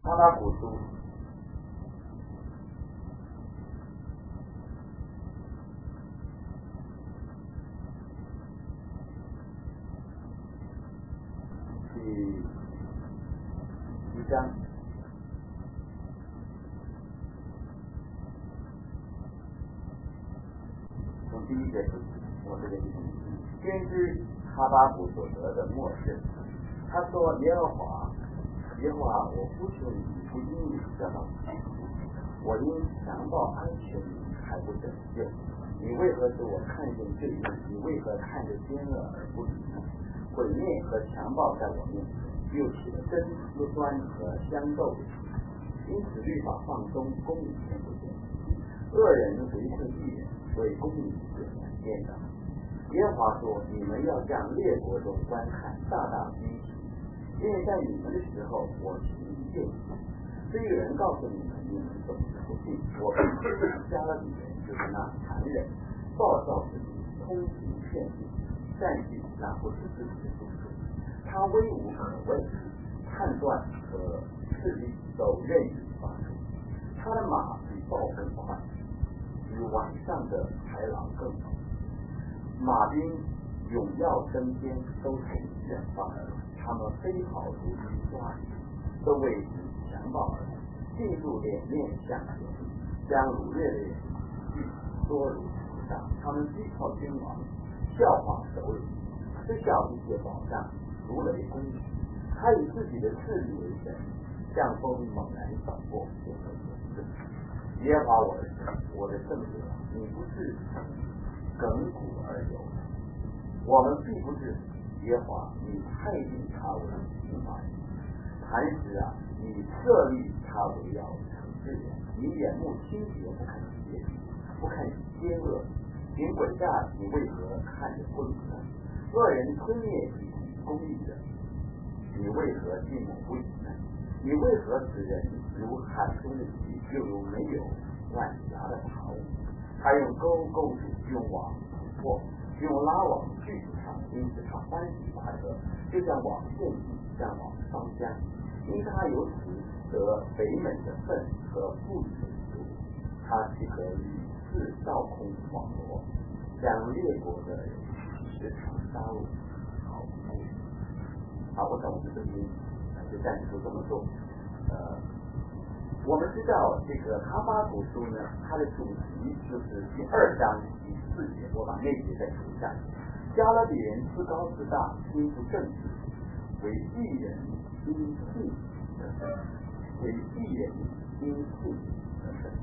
哈巴谷书第1章从第1节开始，我这个先知哈巴谷所得的默示，他说：耶和华，我呼求你，不因你得到救赎，我因强暴哀求你，还不拯救。你为何使我看见罪恶？你为何看着奸恶而不理呢？毁灭和强暴在我面前，又起了争端和相斗的事，因此律法放松，公义看不见。恶人为是义人，所以公义是难见的。耶和华说：你们要向列国中观看，大大惊奇，因为在你们的时候，我行救赎。虽有人告诉你们，你们总是不信。我必加勒底人，就是那残忍、暴躁之民，通行骗术，占据那不是自己的主权。他威武可畏，判断和势力都任意发出。他的马比暴风快，比晚上的豺狼更猛。马兵勇耀争先，都从远方而来。他们飞跑如鹰抓鱼，都为强暴而来，进入脸面向前，将掳掠的人捉如土上。他们击炮君王，笑话首领，吃笑一切宝藏，如雷攻击。他以自己的势力为神，像风猛然扫过，就会有事。耶和华我的神，我的圣者，你不是亘古而有的，我们并不是耶和华，你配立他为平凡。磐石啊，你设立他为要惩治人，你眼目清洁，不看邪僻，不看奸恶，行诡诈，你为何看着混乱？恶人吞灭一体公义的，你为何静默不语呢？你为何使人如海中的鱼，又如没有万牙的巢？他用钩住，用网捕获，用拉网锯他，因此他欢喜快乐，就像网陷阱，像网上浆。因他由此得肥美的粪和富裕的食物，他岂可屡次倒空网罗，将列国的时常杀戮？好，我想我们这边就暂时就这么做。我们知道这个哈巴谷书呢，它的主题就是第2章第4节，我把那节再读一下。加勒底人自高自大，心不正直，为义人因信得胜，为义人因信得胜。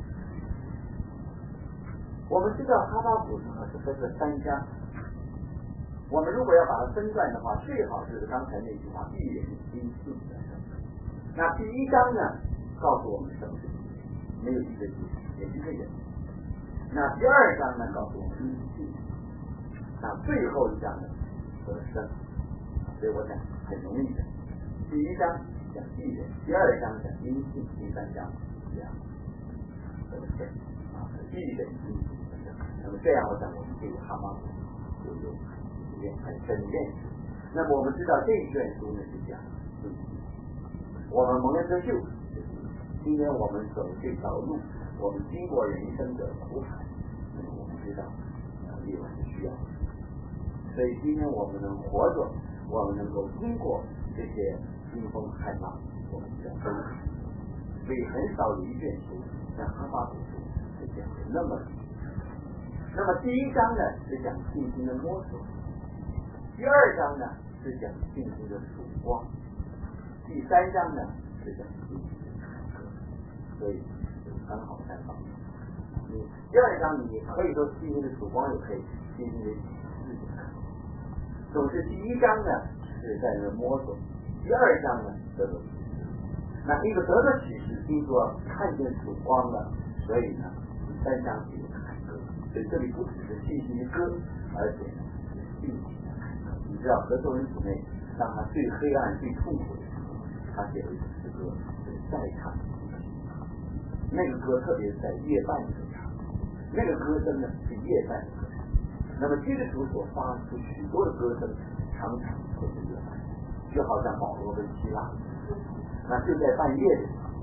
我们知道哈巴谷书呢是分了3章，我们如果要把它分段的话，最好就是刚才那句话，义人因信得胜。那第1章呢，告诉我们什么是义人，没有一个义，也一个人。那第2章呢，告诉我们因信。那最后1章呢，得胜。所以我想很容易的。第1章讲义人，第2章讲因信，第3章讲得胜。义人因信得胜。那么这样，我想我们对哈巴谷就有很深的认识。那么我们知道这一卷书呢是讲我们蒙恩得救，今天我们走这条路，我们经过人生的苦海，我们知道也是需要的。所以今天我们能活着，我们能够经过这些腥风骇浪，我们叫真实。所以很少有一卷书像哈巴谷书是讲的那么理。那么第1章呢是讲信心的摸索，第2章呢是讲信心的曙光，第3章呢是讲信心的坎坷。所以很好3方面。第2章你可以说信心的曙光，也可以信心的启示。总之第1章呢是在那摸索，第2章呢得到启示。那一个得到启示，听说看见曙光了，所以呢第3章是有坎坷。所以这里不只是信心的歌，而且呢是信心的坎坷。你知道何作人姊妹当他最黑暗最痛苦的时候，他写了一首诗歌，就是再唱那个歌，特别是在夜半的时候唱，那个歌声呢是夜半的歌声。那么基督徒所发出许多的歌声，常常都是夜半，就好像保罗跟希腊，那就在半夜的时候，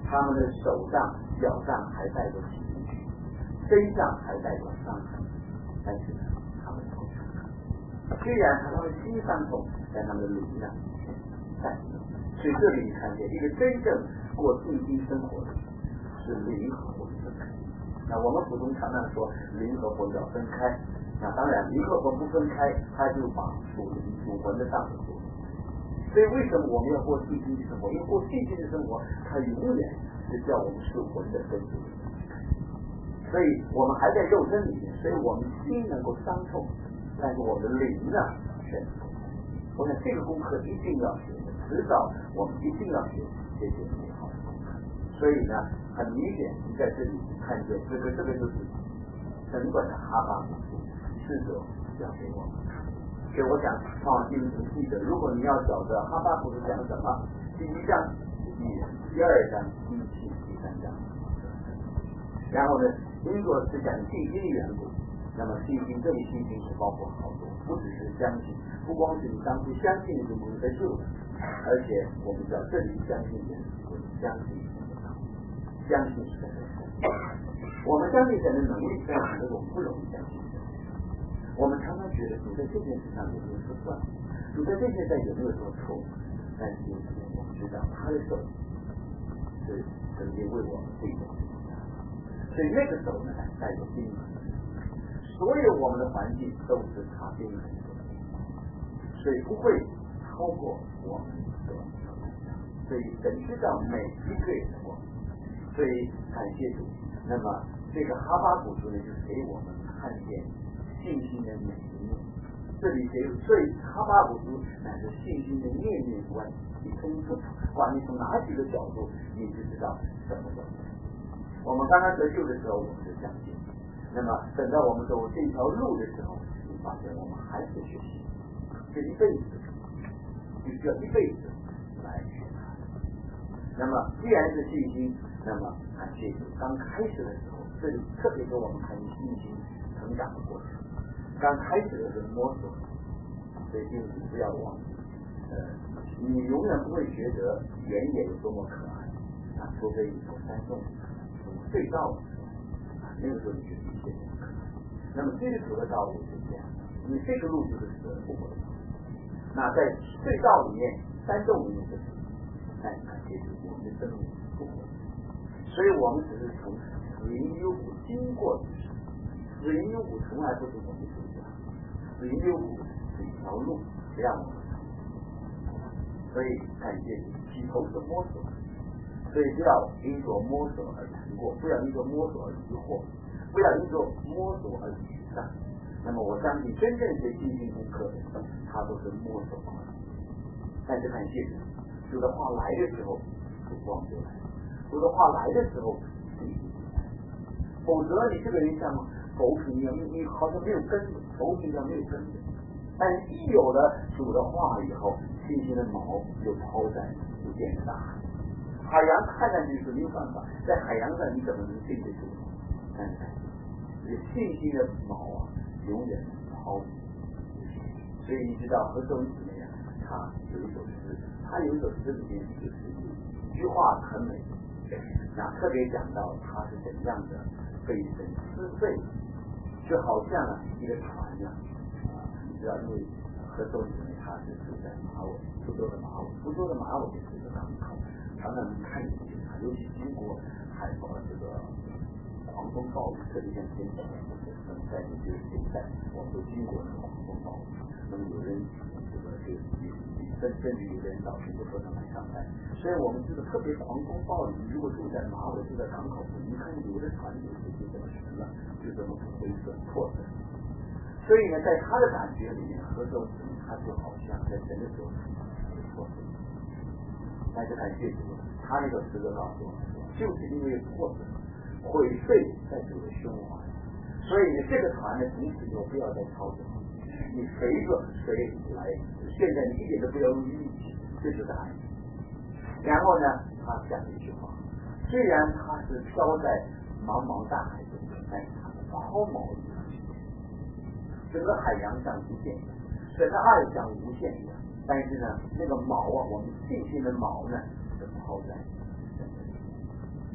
他们的手上、脚上还带着皮，身上还带着伤痕，但是呢，他们不伤。虽然他们心伤痛，但他们的灵呢在。所以这里你看见一个真正过信心生活的是灵和魂分开。那我们普通常常说灵和魂要分开，那当然灵和魂不分开，他就把属灵属魂的上头做。所以为什么我们要过信心的生活？因为过信心的生活，它永远是叫我们属魂的根基。所以我们还在肉身里面，所以我们心能够伤痛，但是我们的灵呢全是公开。我想这个功课一定要学，迟早我们一定要学这些美好的功课。所以呢，很明显你在这里看见这个就是整本的哈巴谷书试着讲给我们看。所以我想放进去记得，如果你要晓得哈巴谷是讲什么，第1章、第2章、第7、第3章。然后呢，因果是讲信心的缘故，那么信心这里信心是包括好多，不只是相信，不光是你当初相信就蒙得救的，而且我们知道这里相信人，我们相信神的道，相信神的能力。我们相信神的能力，但是我们不容易相信神。我们常常觉得主在这件事上有没有说算，主在这件事上有没有说错，但是我们知道他的手是曾经为我们这种。所以那个时候呢，带有冰冷，所有我们的环境都是他冰冷的，所以不会超过我们所能的。所以神知道每一个人的我们，所以感谢主。那么这个哈巴谷书呢，就是给我们看见信心的每一面。这里所以哈巴谷书乃是信心的面面观，你从哪几个角度，你就知道什么叫。我们刚刚得救的时候，我们是相信；那么等到我们走这条路的时候，你发现我们还是学习，这一辈子，你需要一辈子来学它。那么既然是信心，那么感谢主，刚开始的时候，这里特别给我们看信心成长的过程。刚开始的时候摸索，所以就是不要忘记，你永远不会觉得原野有多么可爱啊，除非你从山洞。隧道的时候，那个时候你就一切都可能。那么基督徒的道路是这样的，因为这个路就是复活的道路。那在隧道里面、山洞里面就是，但感谢主，我们的生命复活。所以我们只是从死荫幽谷经过的时候，死荫幽谷从来不是我们主家，死荫幽谷是一条路让我们走。所以感谢主，起头是摸索。所以不要因着摸索而难过，不要因着摸索而疑惑，不要因着摸索而沮丧。那么我相信真正学信心功课的人，他都是摸索过来。但是感谢主，主的话来的时候，曙光就来了；主的话来的时候，信心就来了。否则你这个人像狗皮一样，你好像没有根的，狗皮一样没有根的。但一有了主的话以后，信心的毛就抛在不见的大海。海洋看上去是没有办法，在海洋上你怎么能进得住？但是这信心的毛啊，永远抛弃。所以你知道何周姊妹啊，他有一首诗，里面就是一句话很美，那特别讲到他是怎样的被神撕碎，就好像一个船呢，你知道，因为何周姊妹他是住在马尾，福州的马尾是一个港口。常常能看见它，尤其经过这个狂风暴雨，特别像前几年在现在，我们都经过那个狂风暴雨。那么有人甚至有人早晨就不能来上班。所以我们知道，特别狂风暴雨，如果住在马尾、住在港口，你看有的船就这么沉了，就这么灰色破损。所以呢，在他的感觉里面，何周子他就好像在神的手里破损。但是感谢主，他那个诗歌告诉我们说，就是因为破损、毁碎在主的胸怀，所以呢，这个船呢，从此就不要再操纵，你随着水来，现在你一点都不要用力气，这就是爱。然后呢，他讲一句话，虽然他是飘在茫茫大海中，但是他的抛锚一样，整个海洋像无限一样，整个爱像无限一样。但是呢，那个锚啊，我们信心的锚呢，是抛在神的里。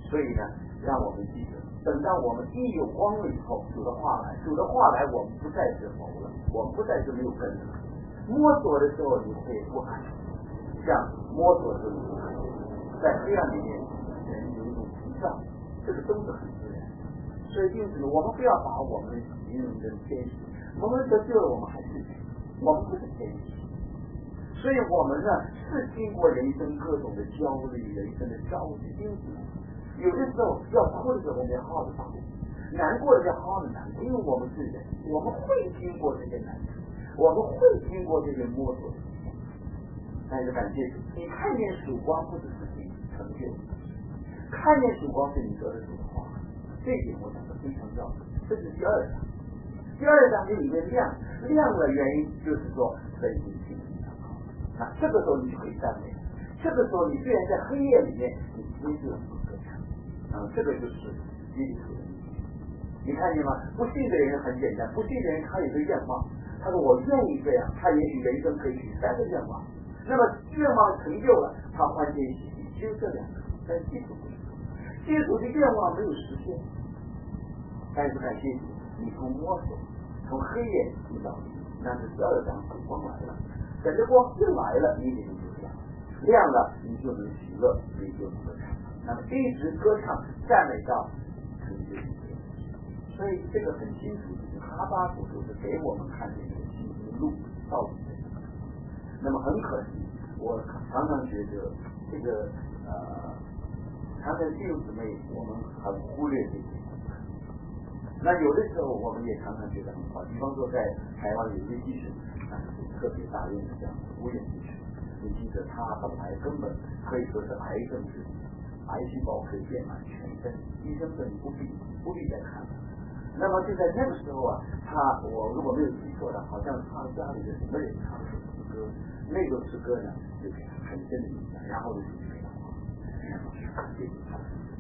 所以呢，让我们记得，等到我们一有光了以后，主的话来，我们不再是谋了，我们不再是没有根了。摸索的时候，你会不安，像摸索的时候，在黑暗里面，人有一种急躁，这个都是很自然。所以因此呢，我们不要把我们形容成天使，我们得救了，我们还是人，我们不是天使。所以我们呢，是经过人生各种的焦虑，人生的着急，因此有的时候要哭的时候，我们要好好的哭；难过的时候好好的难过，因为我们是人，我们会经过这些难处，我们会经过这些摸索。但是感谢主，你看见曙光不是自己成就，看见曙光是你得的主的话，这一点我讲的非常要紧。这是第二章，第二章这里面亮了，原因就是说神已经信心祷告。那这个时候你就可以赞美，这个时候你虽然在黑夜里面，你接受歌唱，这个就是基督的意义。你看见吗？不信的人很简单，不信的人他有个愿望，他说我愿意这样，他也许人生可以许3个愿望，那么愿望成就了，他欢天喜地，只有这2个，但基督不是，基督的愿望没有实现。但是感谢主，你从摸索，从黑夜进到底，那是12章曙光来了，等着光一来了，你眼睛就亮了，你就能喜乐，你就能歌唱。那么一直歌唱赞美到成就一切。所以这个很清楚，就是哈巴谷就是给我们看见这个信心路到底在哪。那么很可惜，我常常觉得这个常常弟兄姊妹我们很忽略这些。那有的时候我们也常常觉得很好，比方说在台湾有些技术特别大用的这样的无眼技术，你记得他本来根本可以说是癌症之体，癌细胞可以遍满全身，医生说你不必再看了。那么就在那个时候啊，我如果没有记错的，好像他家里的什么人唱的诗歌，那个诗歌呢就给他很深的影响，然后就给他好。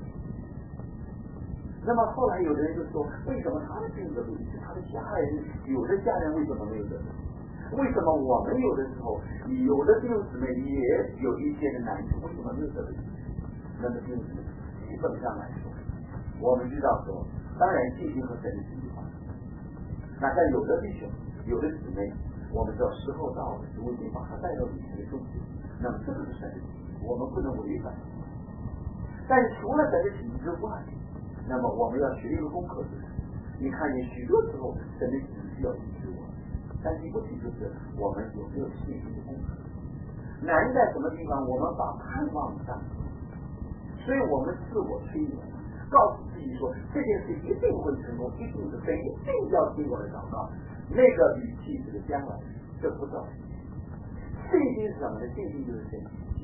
那么后来有的人就说，为什么他的病得不医治，他的家人有的家人为什么没有得？为什么我们有的时候有的弟兄姊妹也有一些的难处，为什么没有得？那么弟兄姊妹基本上来说，我们知道说，当然信心和神的计划。那在有的弟兄有的姊妹，我们知道时候到了，如果你把他带到你的中间，那么这个是神的计划，我们不能违反。但是除了神的计划之外，那么我们要学一个功课，就是你看见许多时候神的旨意要医治我们，但是不仅就是我们有没有信心的功课。难在什么地方？我们把盼望上，所以我们自我催眠，告诉自己说这件事一定会成功，一定是神一定要听我的祷告。那个语气是个将来，这不叫信心是什么呢？信心就是神。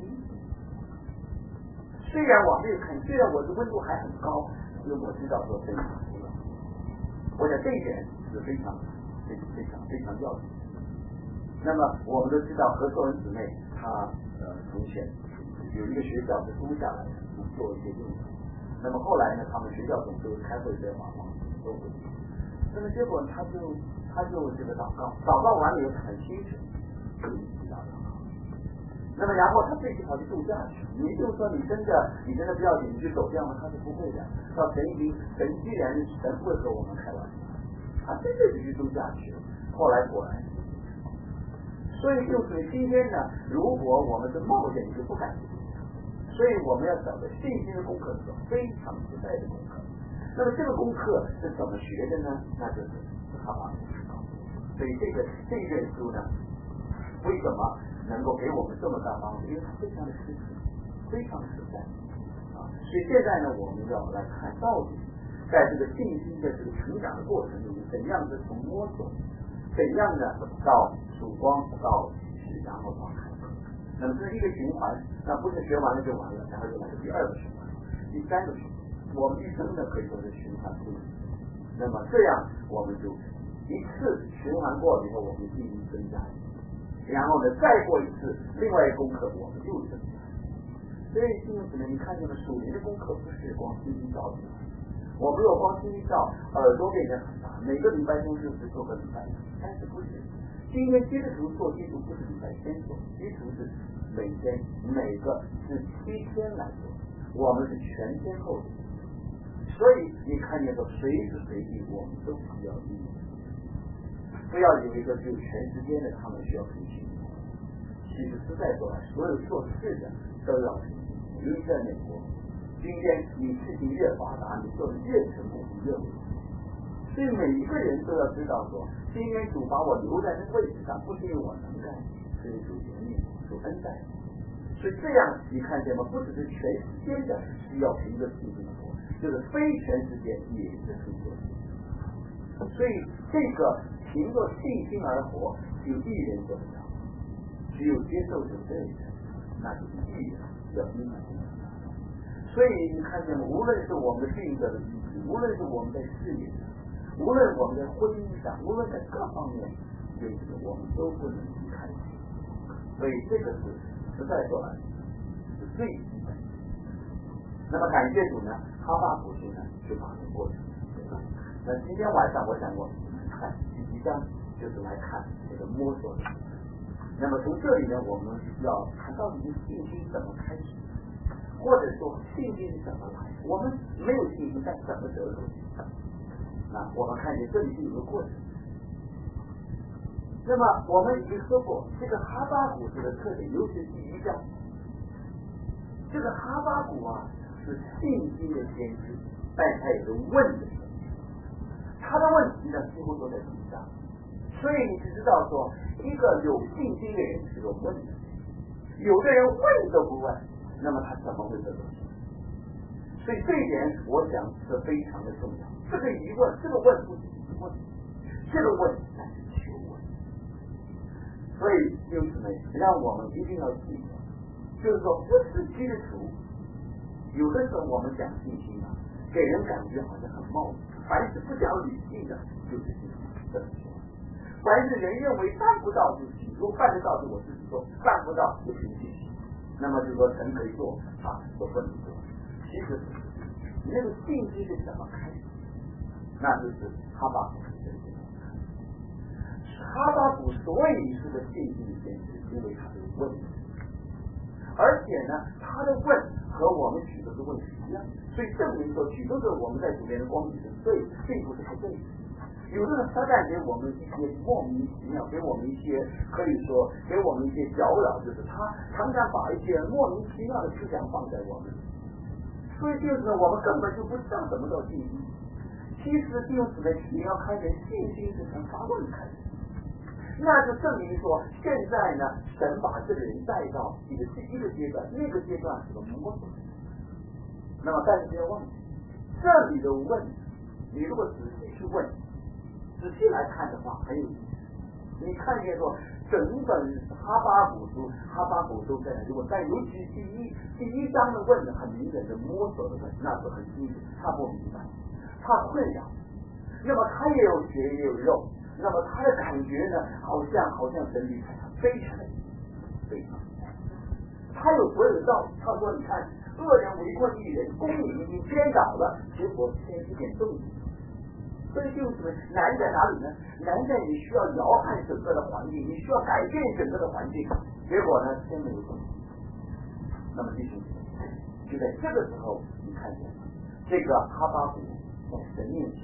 虽然我没有看，虽然我的温度还很高，因为我知道说非常重要。我想这一点是非常要紧。那么我们都知道何作文姊妹她从前有一个学校是租下来的，做一些用途。那么后来呢，他们学校总是开会在网上都会。那么结果他就这个祷告完了以后很清楚，就知道祷告。那么然后他自己跑去度假去，你就说你真的不要紧，你就走掉吗？他是不会的。到神既然神不会和我们开玩笑，他真的就去度假去了。后来果然，所以就是今天呢，如果我们是冒险，你就不敢去度假。所以我们要晓得信心的功课是非常实在的功课。那么这个功课是怎么学的呢？那就是他把故事告诉我们。所以这一卷书呢，为什么能够给我们这么大帮助？因为它非常的实际，非常实在啊。所以现在呢，我们要来看到底在这个信心的这个成长的过程中，怎样的从摸索，怎样的到曙光，到启示，然后到开课。那么这是一个循环，那不是学完了就完了，然后就来个第2个循环，第3个循环。我们一生呢可以说是循环不息。那么这样我们就一次循环过了以后，我们信心增加。然后呢，再过一次，另外一个功课我们又增加。所以弟兄姊妹，你看见了属灵的功课不是光听听到的，我没有光听听到，耳朵变得很大，每个礼拜中就是做个礼拜，但是不是。今天基督徒做基督不是礼拜天做，基督徒是每个是7天来做。 我们是全天候的，所以你看见说随时随地我们都需要意义，不要以为说只有全世界的他们需要培训，其实实在说来，所有做事的都要培训。尤其在美国，今天你事情越发达，你做的越成功越伟大，所以每一个人都要知道说，今天主把我留在这个位置上，不是因为我能干，是因为主怜悯我，主恩待我。所以这样你看见吗？不只是全世界的需要凭着信心活，就是非全世界也是凭着信心。所以这个凭着信心而活，只有一人做得到，只有接受主这一人，那就是一人要因为。所以你看见吗？无论是我们的病者的医治，无论是我们在事业上，无论我们在婚姻上，无论在各方面，这个我们都不能离开。所以这个是实在说来是最基本的。那么感谢主呢，哈巴谷书呢就把这个过程。那今天晚上我想我们看第一章，就是来看这个摸索的。那么从这里呢，我们要看到底信心怎么开始，或者说信心是怎么来的。我们没有信心，但怎么得出去？那我们看见这里就有个过程。那么我们已经说过，这个哈巴谷书的特点，尤其是第一章，这个哈巴谷啊是信心的先知，但它有个问的。他的问题呢，几乎都在第一章，所以你就知道说，一个有信心的人是个问的，有的人问都不问，那么他怎么会得到信心？所以这一点，我想是非常的重要。这个疑问，这个问不只是问，这个问乃是求问。所以因此呢，让我们一定要记得，就是说，不是基督徒，有的时候我们讲信心啊，给人感觉好像很冒昧。凡是不讲理性的，就是信心。这么说，凡是人认为办不到就是信心，如果办得到就我自己做，办不到就凭信心。那么就说神可以做，啊，我不能做。其实你那个信心是怎么开始？那就是哈巴谷的这个。哈巴谷所以是个信心的先知，因为他是问题，而且呢，他的问和我们许多的问题一样，所以证明说许多的我们在主面的光景是对，并不是不对。有的人撒旦给我们一些莫名其妙，给我们一些可以说给我们一些搅扰，就是他常常把一些莫名其妙的思想放在我们，所以就是我们根本就不知道怎么叫信心。其实就是呢，你要看见信心是从发问开始。那就证明说，现在呢，神把这个人带到一个阶段，那个阶段是个摸索。那么，但是不要忘记，这里的问，你如果仔细去问，仔细来看的话，很有意思。你看见说，整本哈巴谷书在，如果在尤其第一章的问的很明显的摸索的问，那是很清楚，他不明白，他困扰，那么他也有血也有肉。那么他的感觉呢，好像神离开他，非常的他有所有的道理。他说：“你看，恶人围困一人，公理已经颠倒了，结果先一点动静。所以就是难在哪里呢？难在你需要摇撼整个的环境，你需要改变整个的环境，结果呢，先没有动静。那么弟兄姊妹，就在这个时候，你看见了这个哈巴谷在神面前。”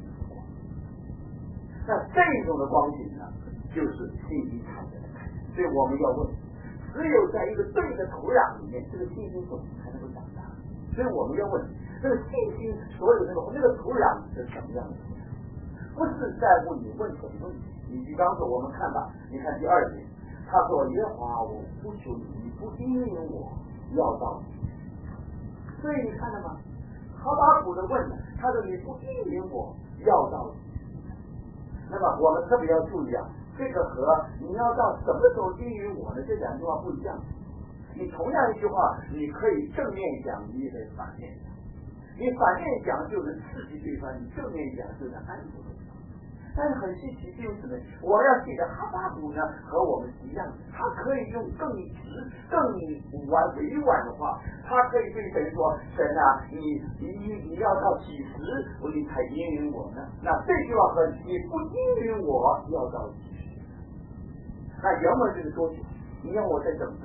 那这种的光景呢，就是信心产生的开始。所以我们要问，只有在一个对的土壤里面，这个信心种才能够长大。所以我们要问，这个信心所有那个土壤是什么样的土壤？不是在乎你问什么问题。你比方说，我们看吧，你看第2节，他说：“耶和华，我呼求你，你不应允我，要到底。”所以你看了吗？哈巴谷的问呢，他说：“你不应允我，要到底。”那么我们特别要注意啊，这个和你要到什么时候应允我呢？这两句话不一样。你同样一句话，你可以正面讲，你也可以反面讲。你反面讲就是刺激对方，你正面讲就是安抚对方。但是很稀奇就是呢，我们要记得哈巴谷呢和我们一样，他可以用更直、更委婉的话，他可以对神说：“神啊，你要到几时你才应允我呢？”那这句话和你不应允我要到几时？那原文就是多久？你让我再等多久？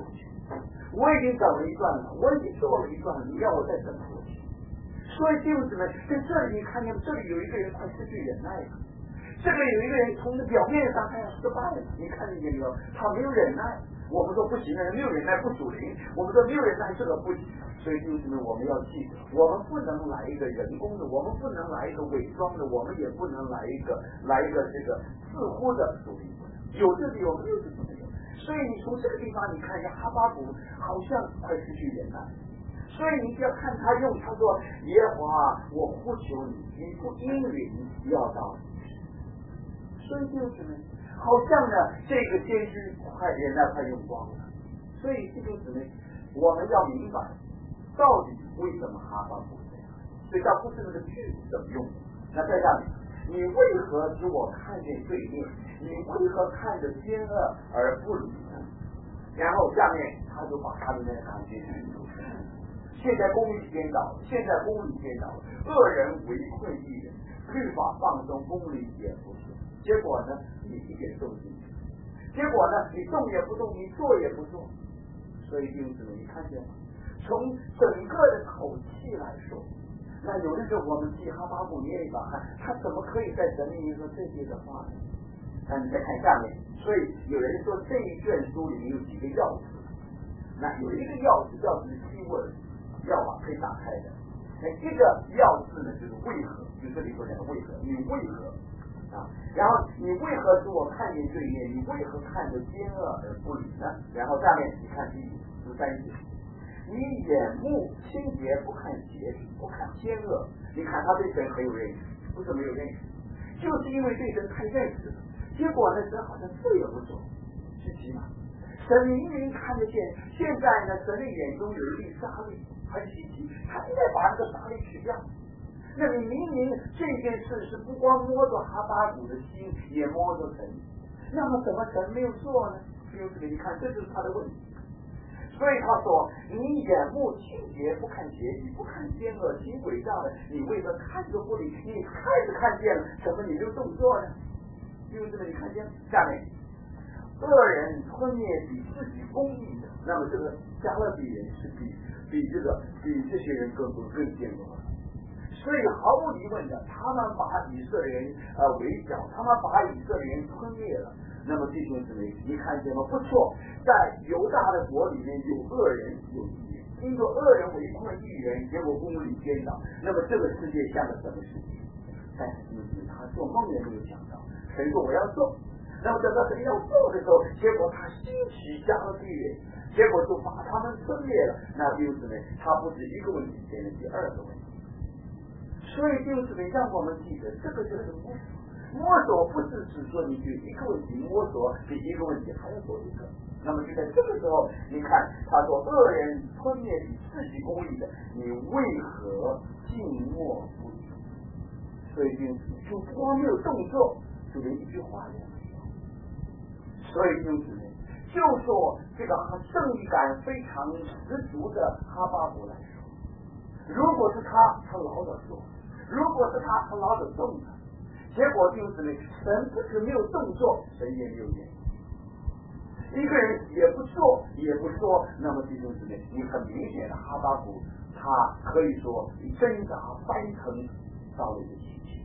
我已经走了一段了，我已经做了一段了，你要我再怎么过去？所以弟兄姊妹，在这里你看见这里有一个人快失去忍耐了，这个有一个人从表面上他要失败了，你看见没有？他没有忍耐。我们说不行的人没有忍耐不属灵，我们说没有忍耐这个不行。所以弟兄姊妹，我们要记得，我们不能来一个人工的，我们不能来一个伪装的，我们也不能来一个这个似乎的属灵，有这里有，没有这里没有。所以你从这个地方你看一下哈巴谷好像快失去忍耐，所以你就要看他用，他说耶和华我呼求你，你不应允要到你。所以弟兄姊妹，好像呢这个先知快忍耐快用光了。所以弟兄姊妹，我们要明白到底为什么哈巴谷这样。所以倒不是那个句子怎么用的。那在下面，你为何使我看见罪孽？你为何看着奸恶而不理呢？然后下面他就把他的那个感觉举出来。现在公理颠倒，现在公理颠倒，恶人围困一人，律法放松，公理也不是。结果呢，你一点动静没有。结果呢，你动也不动，你做也不做。所以弟兄姊妹，你看见吗？从整个的口气来说，那有的时候我们替哈巴谷捏一把汗，他怎么可以在神面前说这些的话呢？那你再看下面，所以有人说这一卷书里面有几个钥匙，那有一个钥匙叫是keyword，钥把可以打开的。那这个钥匙呢，就是为何，就这里说讲的为何，你为何啊？然后你为何使我看见罪孽？你为何看着奸恶而不理呢？然后下面你看第13节，你眼目清洁，不看邪，不看奸恶。你看他对神很有认识，不是没有认识，就是因为对神太认识了。结果呢，神好像做也不做，是奇吗？神明明看得见，现在呢，神的眼中有一粒沙粒，很稀奇，他应该把那个沙粒取掉。那你明明这件事是不光摸着哈巴谷的心，也摸着神，那么怎么神没有做呢？你看，这就是他的问题。所以他说：“你眼目清洁，不看邪，你不看奸恶，行诡诈的，你为何看着不理？你看见了，怎么你没有动作呢？”因为这个你看见下面，恶人吞灭比自己公义的，那么这个加勒比人是比这些人更奸恶的。所以毫无疑问的，他们把以色列人围剿，他们把以色列人吞灭了。那么弟兄姊妹，你看见吗？不错，在犹大的国里面有恶人有义人，因着恶人围困义人，结果公理颠倒。那么这个世界像个什么世界？但是弟兄姊妹，他做梦也没有想到，神说我要做，那么等到神要做的时候，结果他兴起加勒比人，结果就把他们吞灭了。那弟兄姊妹，他不是一个问题，变成第二个问题。所以弟兄姊妹，让我们记得，这个就是摸索不是只说你就一个问题摸索，比一个问题还要多一个。那么就在这个时候，你看他说恶人吞灭比自己公义的，你为何静默不语？所以就光没有动作，就连一句话也没有。所以弟兄姊妹，就说这个正义感非常十足的哈巴谷来说，如果是他老的做；如果是他老的动的。结果弟兄姊妹，神不是没有动作，神也没有言语。一个人也不做也不说，那么弟兄姊妹，你很明显的哈巴谷，他可以说挣扎翻腾到了一个极限。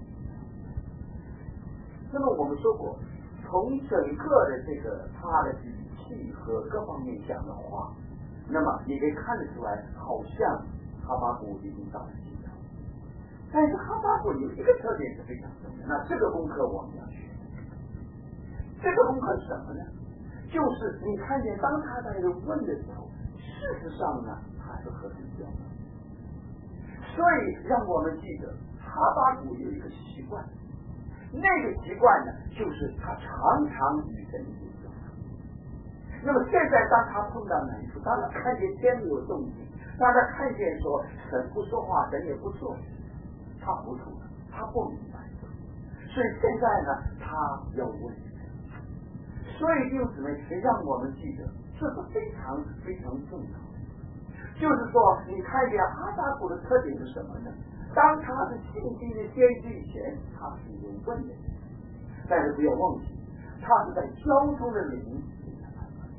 那么我们说过，从整个的这个他的语气和各方面讲的话，那么你可以看得出来，好像哈巴谷已经到了极限。但是哈巴谷有一个特点是非常重要，那这个功课我们要学。这个功课是什么呢？就是你看见当他在问的时候，事实上呢他是和神交往。所以让我们记得哈巴谷有一个习惯，那个习惯呢就是他常常与神有交往。那么现在当他碰到难处，当他看见天没有动静，当他看见说神不说话，神也不做，他糊涂了，他不明白，所以现在呢，他要问神。所以弟兄姊妹，让我们记得，这是非常非常重要的。就是说，你看见哈巴谷的特点是什么呢？当他是信心的先知以前，他是有问的，但是不要忘记，他是在交通的领域。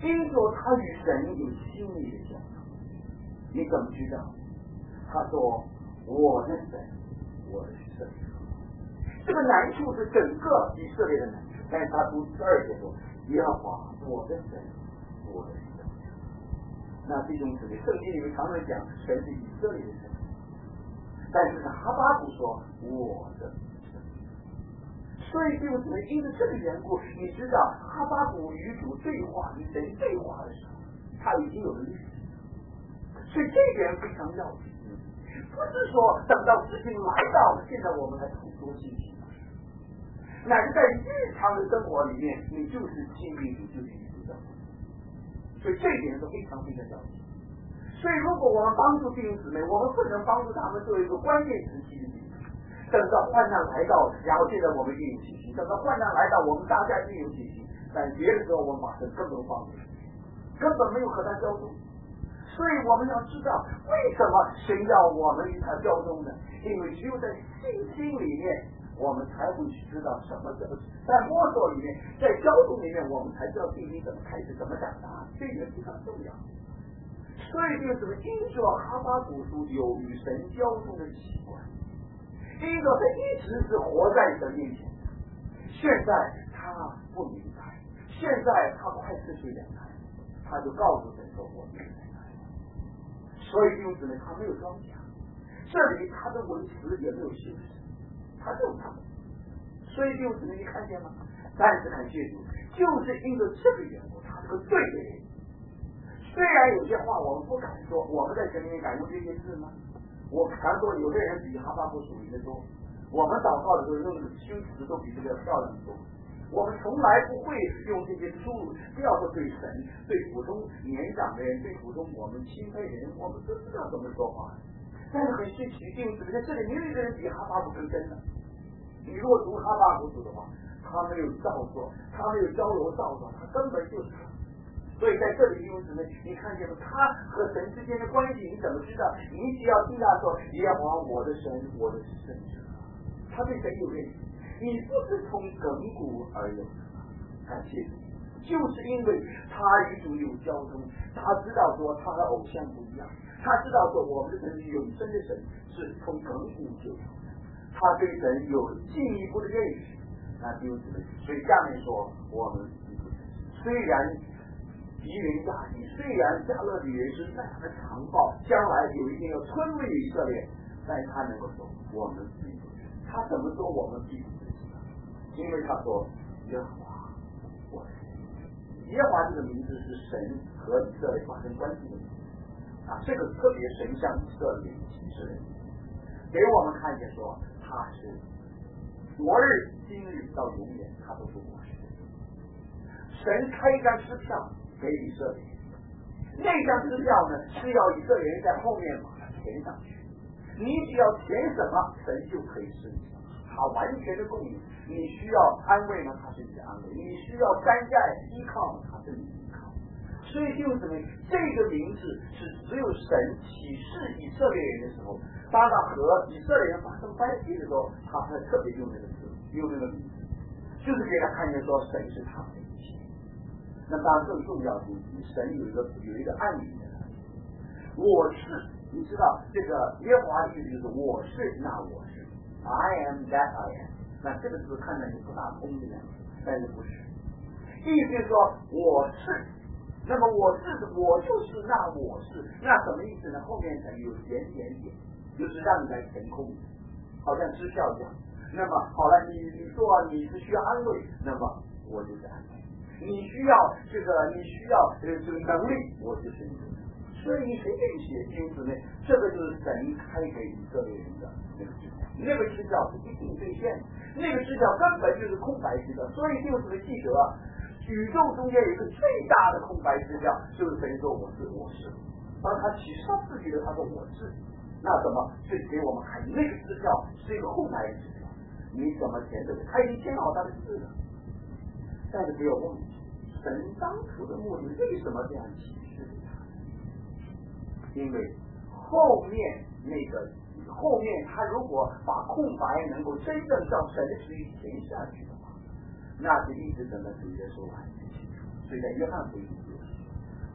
因着他与神有亲密的交通。你怎么知道？他说我的神，我的神。这个难处是整个以色列的难处，但是他读12节说耶和华我的神，我的神。那弟兄姊妹，圣经里面常常讲神是以色列的神，但是哈巴谷说我的神。所以弟兄姊妹，因为这个缘故，你知道哈巴谷与主对话，与神对话的时候，他已经有了历史，所以这一点非常要紧。不是说等到事情来到了，现在我们来吐说信息，乃是在日常的生活里面，你就是亲密主，就是与主的。所以这一点是非常非常要紧。所以如果我们帮助弟兄姊妹，我们不能帮助他们作为一个关键时期的弟兄，等到患难来到，然后现在我们运有信心；等到患难来到，我们大家运有信心，但别的时候我们把神根本放不下，根本没有和他交通。所以我们要知道为什么神要我们与他交通呢？因为只有在信心里面，我们才会知道什么叫在摸索里面，在交通里面，我们才知道弟弟怎么开始，怎么长大，这一点非常重要。所以就是因着哈巴谷书有与神交通的习惯，因着他一直是活在神面前的，现在他不明白，现在他快失去两胎，他就告诉神说我明白。所以弟兄姊妹，他没有装假，这里他的文词也没有修饰，他就是他。所以弟兄姊妹，你看见吗？但是感谢主，就是因着这个缘故，他这个对的人。虽然有些话我们不敢说，我们在神里面敢用这些字吗？我常说，有的人比哈巴谷属灵的多，我们祷告的时候用的修辞都比这个漂亮的多。我们从来不会用这些粗鲁，不要说对神、对普通年长的人、对普通我们钦佩的人，我们都知道怎么说话。但是很稀奇，弟兄姊妹，在这里没有一个人比哈巴谷更真的。你如果读哈巴谷书的话，他没有造作，他没有招摇造作，他根本就是。所以在这里，弟兄姊妹，你看见了他和神之间的关系，你怎么知道？你只要听他说耶和华我的神，我的圣者，他对神有认识。你不是从亘古而有的，感谢主，就是因为他与主有交通，他知道说他和偶像不一样，他知道说我们的神是永生的神，是从亘古就有的，他对神有进一步的认识。那弟兄姊妹，所以下面说我们虽然敌人大敌，虽然加勒底人是那样的强暴，将来有一天要吞灭以色列，但他能够说我们必不知。他怎么说我们必不知？因为他说耶和华我的神。耶和华这个名字是神和以色列发生关系的名字啊，这个特别神向以色列启示的，给我们看见说他是昨日今日到永远，他都是我是。神开一张支票给以色列，那张支票呢是要以色列人在后面把它填上去，你只要填什么，神就可以是你的，他完全的供应。你需要安慰呢，他是你的安慰；你需要担债依靠呢，他是你的依靠。所以弟兄姊妹，这个名字是只有神启示以色列人的时候，当他和以色列人发生关系的时候，他才特别用那个字，用那个名字，就是给他看见说神是他的一切。那当然更重要的是，神有一个暗语的，我是，你知道这个耶和华的意思就是我是那我是 ，I am that I am。那这个字看起来不大通的样子，但是不是，意思是说我是，那么我就是那我是，那什么意思呢？后面才有点，就是让你来填空，好像支票一样。那么好了，你说你是需要安慰，那么我就是安慰；你需要这个能力，我就是你的能力。所以你随便写弟兄姊妹，这个就是神开给以色列人的那个支票，那个支票是一定兑现的，那个支票根本就是空白支票。所以弟兄姊妹记得，宇宙中间有一个最大的空白支票，就是神说我是，而他启示自己的，他说我是，那什么？就给我们看那个支票是一个空白支票，你怎么填这个？他已经填好他的字了，但是不要忘记，神当初的目的为什么这样启示给他？因为后面他如果把空白能够真正照神的旨意填下去的话，那是一直等到主耶稣来才清楚。所以在约翰福音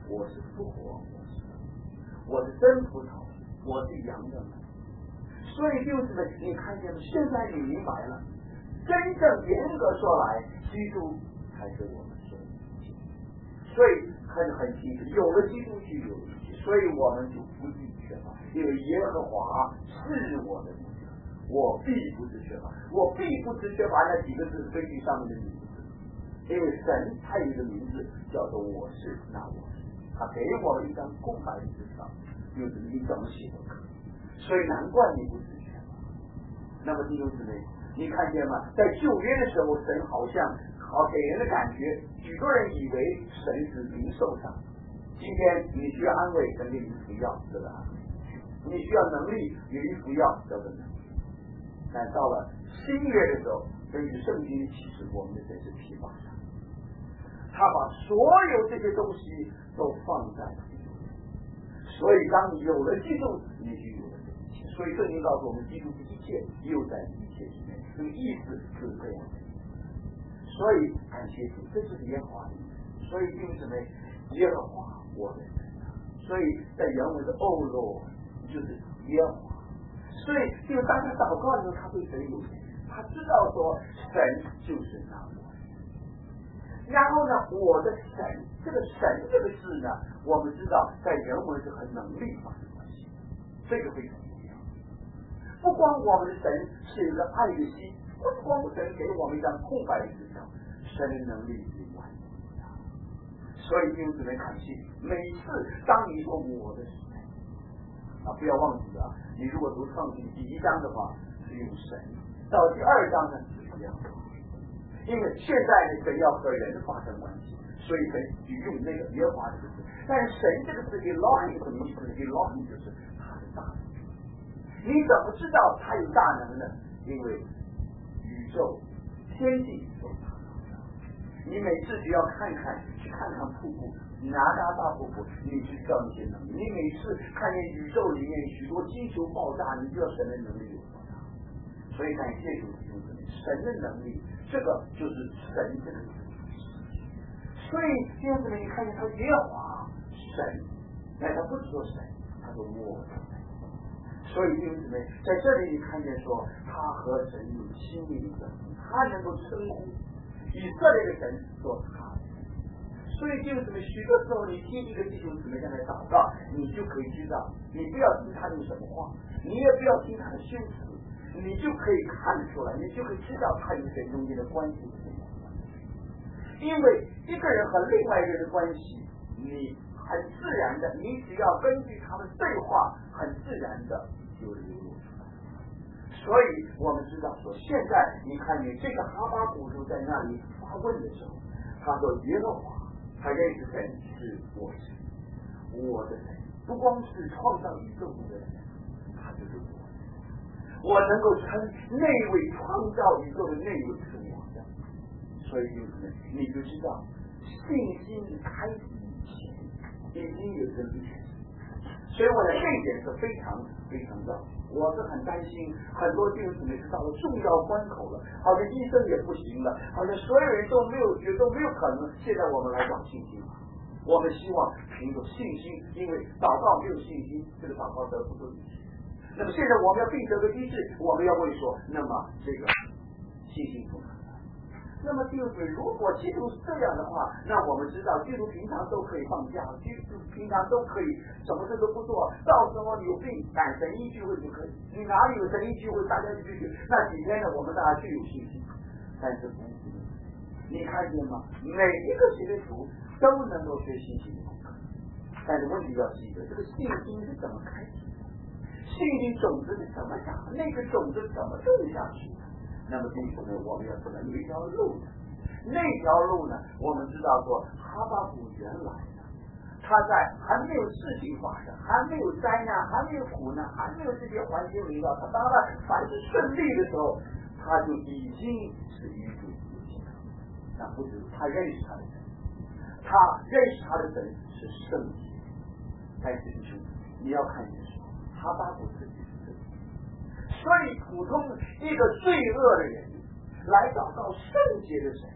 我是复活，我是真葡萄，我是羊的门。所以就是呢，你看见了，现在你明白了，真正严格说来，基督才是我们所有的一切。所以很清楚，有了基督就有了一切，所以我们就不必缺乏，因为耶和华是我的牧者，我必不是缺乏，我必不是缺乏。那几个字是根据上面的名字，因为神他有一个名字叫做我是那我是，他给我一张空白的纸条，就是你怎么写都可以。所以难怪你不是缺乏。那么弟兄姊妹，你看见吗？在旧约的时候，神好像给人的感觉，许多人以为神是零售商。今天你需要安慰，神给你服药，这个安慰；你需要能力，有一服药叫做能力。但到了新约的时候，根据圣经的启示，我们的神是披发上，他把所有这些东西都放在基督里。所以当你有了基督，你就有了这一切。所以圣经告诉我们，基督的一切又在一切之内，这个意思就是这样的。所以感谢主，这是耶和华的意思。所以弟兄姊妹，耶和华我的神啊，所以在原文的欧罗就是耶和华。所以就当他祷告的时候，他对神有信心，他知道说神就是那我。然后呢，我的神，这个神这个字呢，我们知道在原文是和能力发生关系，这个非常重要。不光我们的神是一个爱的心，不光神给我们一张空白的纸条，神的能力是完全不一样。所以弟兄姊妹看清，每次当你说我的神不要忘记了，你如果读创世第1章的话是用神，到第2章呢是这样的。因为现在的神要和人发生关系，所以神就用那个耶和华这个字。但是神这个字 Elohim 什么意思呢？ Elohim 就是他的大能。你怎么知道他有大能呢？因为宇宙天地都是他造的。你每次只要去看看瀑布，拿大瀑布，你就知道那些能力。你每次看见宇宙里面许多星球爆炸，你就知道神的能力有多大。所以感谢主弟兄姊妹，神的能力，这个就是神这个字。所以弟兄姊妹，你看见他耶和华神，他不是说神，他说我的神。所以弟兄姊妹，在这里你看见说，他和神有亲密的关系，他能够称呼以色列的神做他的神。所以弟兄姊妹，许多时候你听一个弟兄姊妹在那祷告，你就可以知道，你不要听他用什么话，你也不要听他的修辞，你就可以看出来，你就可以知道他与神中间的关系是什么关系。因为一个人和另外一个人的关系，你很自然的，你只要根据他们对话，很自然的就流露出来。所以我们知道说，现在你看见这个哈巴谷就在那里发问的时候，他说耶和华，他认识神是我神，我的神，不光是创造宇宙的神，他就是我。我能够称那位创造宇宙的那位是我的。所以就是你就知道，信心开始以前已经有这个历史。所以我的这一点是非常非常重要。我是很担心，很多弟兄姊妹是到了重要关口了，好像医生也不行了，好像所有人都没有可能。现在我们来讲信心，我们希望凭着信心，因为祷告没有信心，这个祷告得不到医治。那么现在我们要并得个医治，我们要问说，那么这个信心从哪来？那么弟兄姊妹，如果基督是这样的话，那我们知道基督平常都可以放假，基督平常都可以什么事都不做，到时候有病赶神医聚会就可以。你哪里有神医聚会，大家就去，那几天呢，我们大家就有信心。但是不是，你看见吗？每一个基督徒都能够学信心的功课，但是问题要记得，这个信心是怎么开始的？信心种子是怎么长的？那个种子怎么种下去的？那么弟兄们，我们要知道有一条路的，那条路呢，我们知道说哈巴谷原来呢，他在还没有事情发生，还没有灾难，还没有苦难，还没有这些环境围绕他，当然凡是顺利的时候，他就已经是与主有信仰。那不是他认识他的神，他认识他的神是圣洁。但是弟兄，你要看见说哈巴谷自己是圣洁。所以普通一个罪恶的人来找到圣洁的神，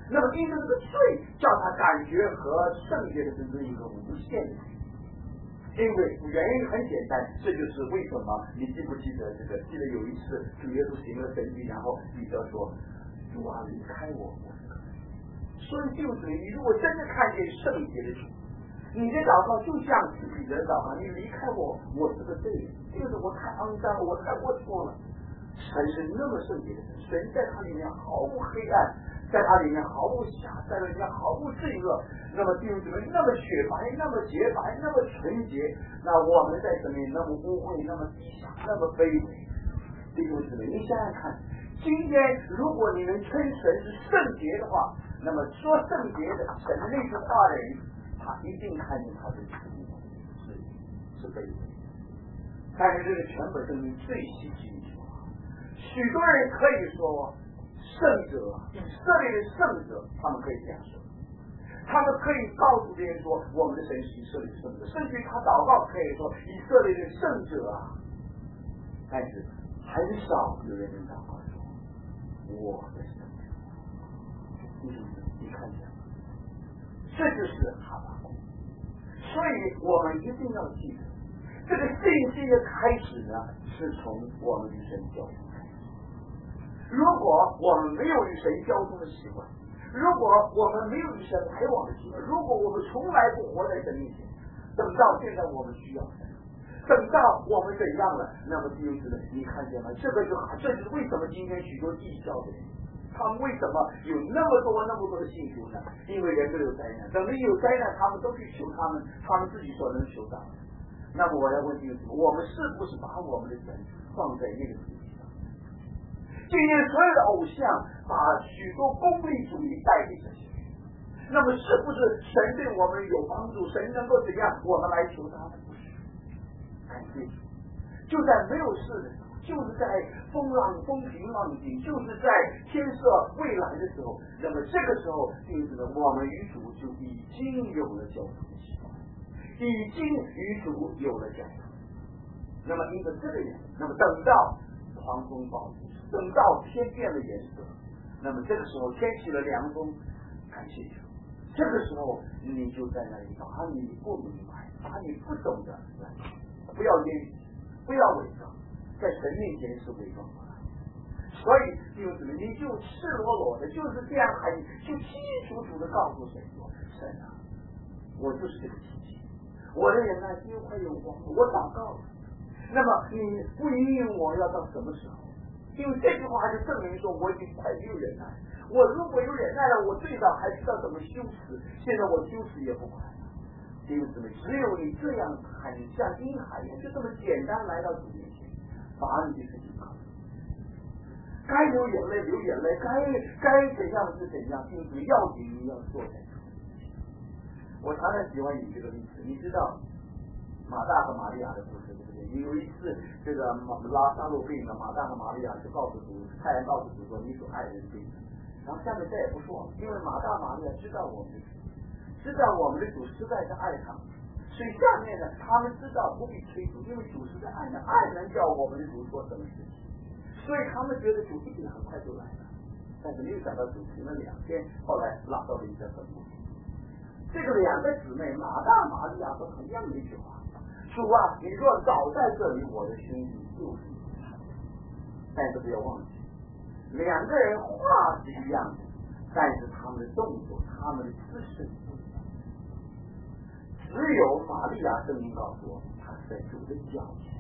那么因为这个罪叫他感觉和圣洁的真正一个无限的距离。因为原因很简单，这就是为什么你记不记得这个？记得有一次主耶稣行了神迹，然后彼得说：“主啊，离开我，我是个罪人。”所以就是你如果真的看见圣洁的主，你的祷告就像彼得的祷告：“你离开我，我是个罪人，就是我太肮脏了，我太龌龊了。”神是那么圣洁的神，神在他里面毫无黑暗，在他里面毫无瑕，在他里面毫无罪恶。那么弟兄姊妹，那么雪白，那么洁白，那么纯洁，那我们在这里那么污秽，那么低下，那么卑微。弟兄姊妹，你想想看，今天如果你能称神是圣洁的话，那么说圣洁的神的那句话的人，他一定看见他的是卑微。但是这个全本圣经最稀奇的一句话，许多人可以说圣者，以色列的圣者，他们可以这样说。他们可以告诉别人说，我们的神是以色列的圣者，甚至他祷告可以说以色列的圣者啊。但是很少有人能祷告说我的圣者。你看见，这就是哈巴谷。所以我们一定要记得，这个信心的开始呢，是从我们与神交通开始。如果我们没有与神交通的习惯，如果我们没有与神来往的习惯，如果我们从来不活在神面前，等到现在我们需要神，等到我们怎样了，那么弟兄姊妹，你看见吗？这就是为什么今天许多异教的人，他们为什么有那么多的信徒呢？因为人都有灾难，等于有灾难，他们都去求他们自己所能求到的。那么我要问弟兄姊妹，我们是不是把我们的神放在那个地方？今天所有的偶像把许多功利主义带给这些人，那么是不是神对我们有帮助？神能够怎样？我们来求他的不是？感谢主！就在没有事的时候，就是在风平浪静，就是在天色未来的时候，那么这个时候，就是我们与主就已经有了交通的习惯，已经与主有了交通。那么因着这个人，那么等到狂风暴雨，等到天变了颜色，那么这个时候天起了凉风，感谢主。这个时候你就在那里把你不明白，把你不懂的来，不要言语，不要伪装，在神面前是伪装不来。所以弟兄姊妹，你就赤裸裸的，就是这样就清清楚楚的告诉神说：神啊，我就是这个脾气，我的人呢又快有光，我祷告了。那么你不应允我要到什么时候？因为这句话就证明说我已经快没有忍耐。我如果有忍耐了，我最少还知道怎么羞耻。现在我羞耻也不快了。弟兄姊妹，只有你这样很像婴孩一样，就这么简单来到主面前，把你的事情告诉该流眼泪流眼泪，该怎样是怎样，弟兄姊妹，要紧你要坐在主面前。我常常喜欢以这个例子，你知道马大和玛利亚的故事，对不对？有一次，这个拉撒路病了，马大和玛利亚就告诉主，太阳告诉主说：“你所爱人病了。”然后下面再也不说了，因为马大玛利亚知道我们的主，知道我们的主实在是爱他们，所以下面呢，他们知道不必催主，因为主是在爱的，爱能叫我们的主做什么事情，所以他们觉得主一定很快就来了。但是没有想到主停了2天，后来拉到了一个坟墓。这个2个姊妹马大玛利亚说同样的一句话：主啊，你若早在这里，我的心里就是你的。但是不要忘记，2个人话是一样的，但是他们的动作，他们的姿势不一样。只有玛利亚圣经告诉我，她是在主的脚前。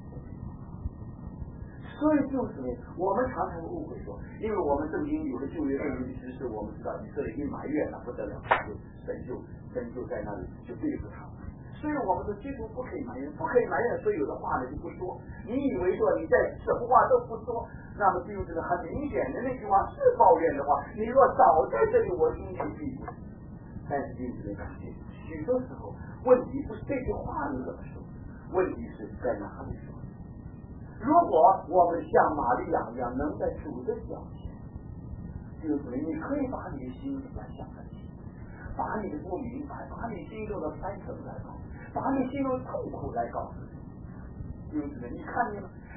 所以就是我们常常误会说，因为我们圣经有了旧约圣经的知识，我们知道以色列一埋怨了不得了，神就在那里就对付他们。所以我们说基督不可以埋怨，不可以埋怨，所有的话呢就不说。你以为说你在什么话都不说，那么就是很明显的那句话是抱怨的话，你若早在这里，我心里必不。但是就是感觉许多时候问题不是这句话你怎么说，问题是在哪里说。如果我们像玛利亚一样能在主的脚前，就是你可以把你的心来向他提，把你的不明白，把你心中的翻腾来告诉，把你心中的痛苦来告诉你。就是你看见了，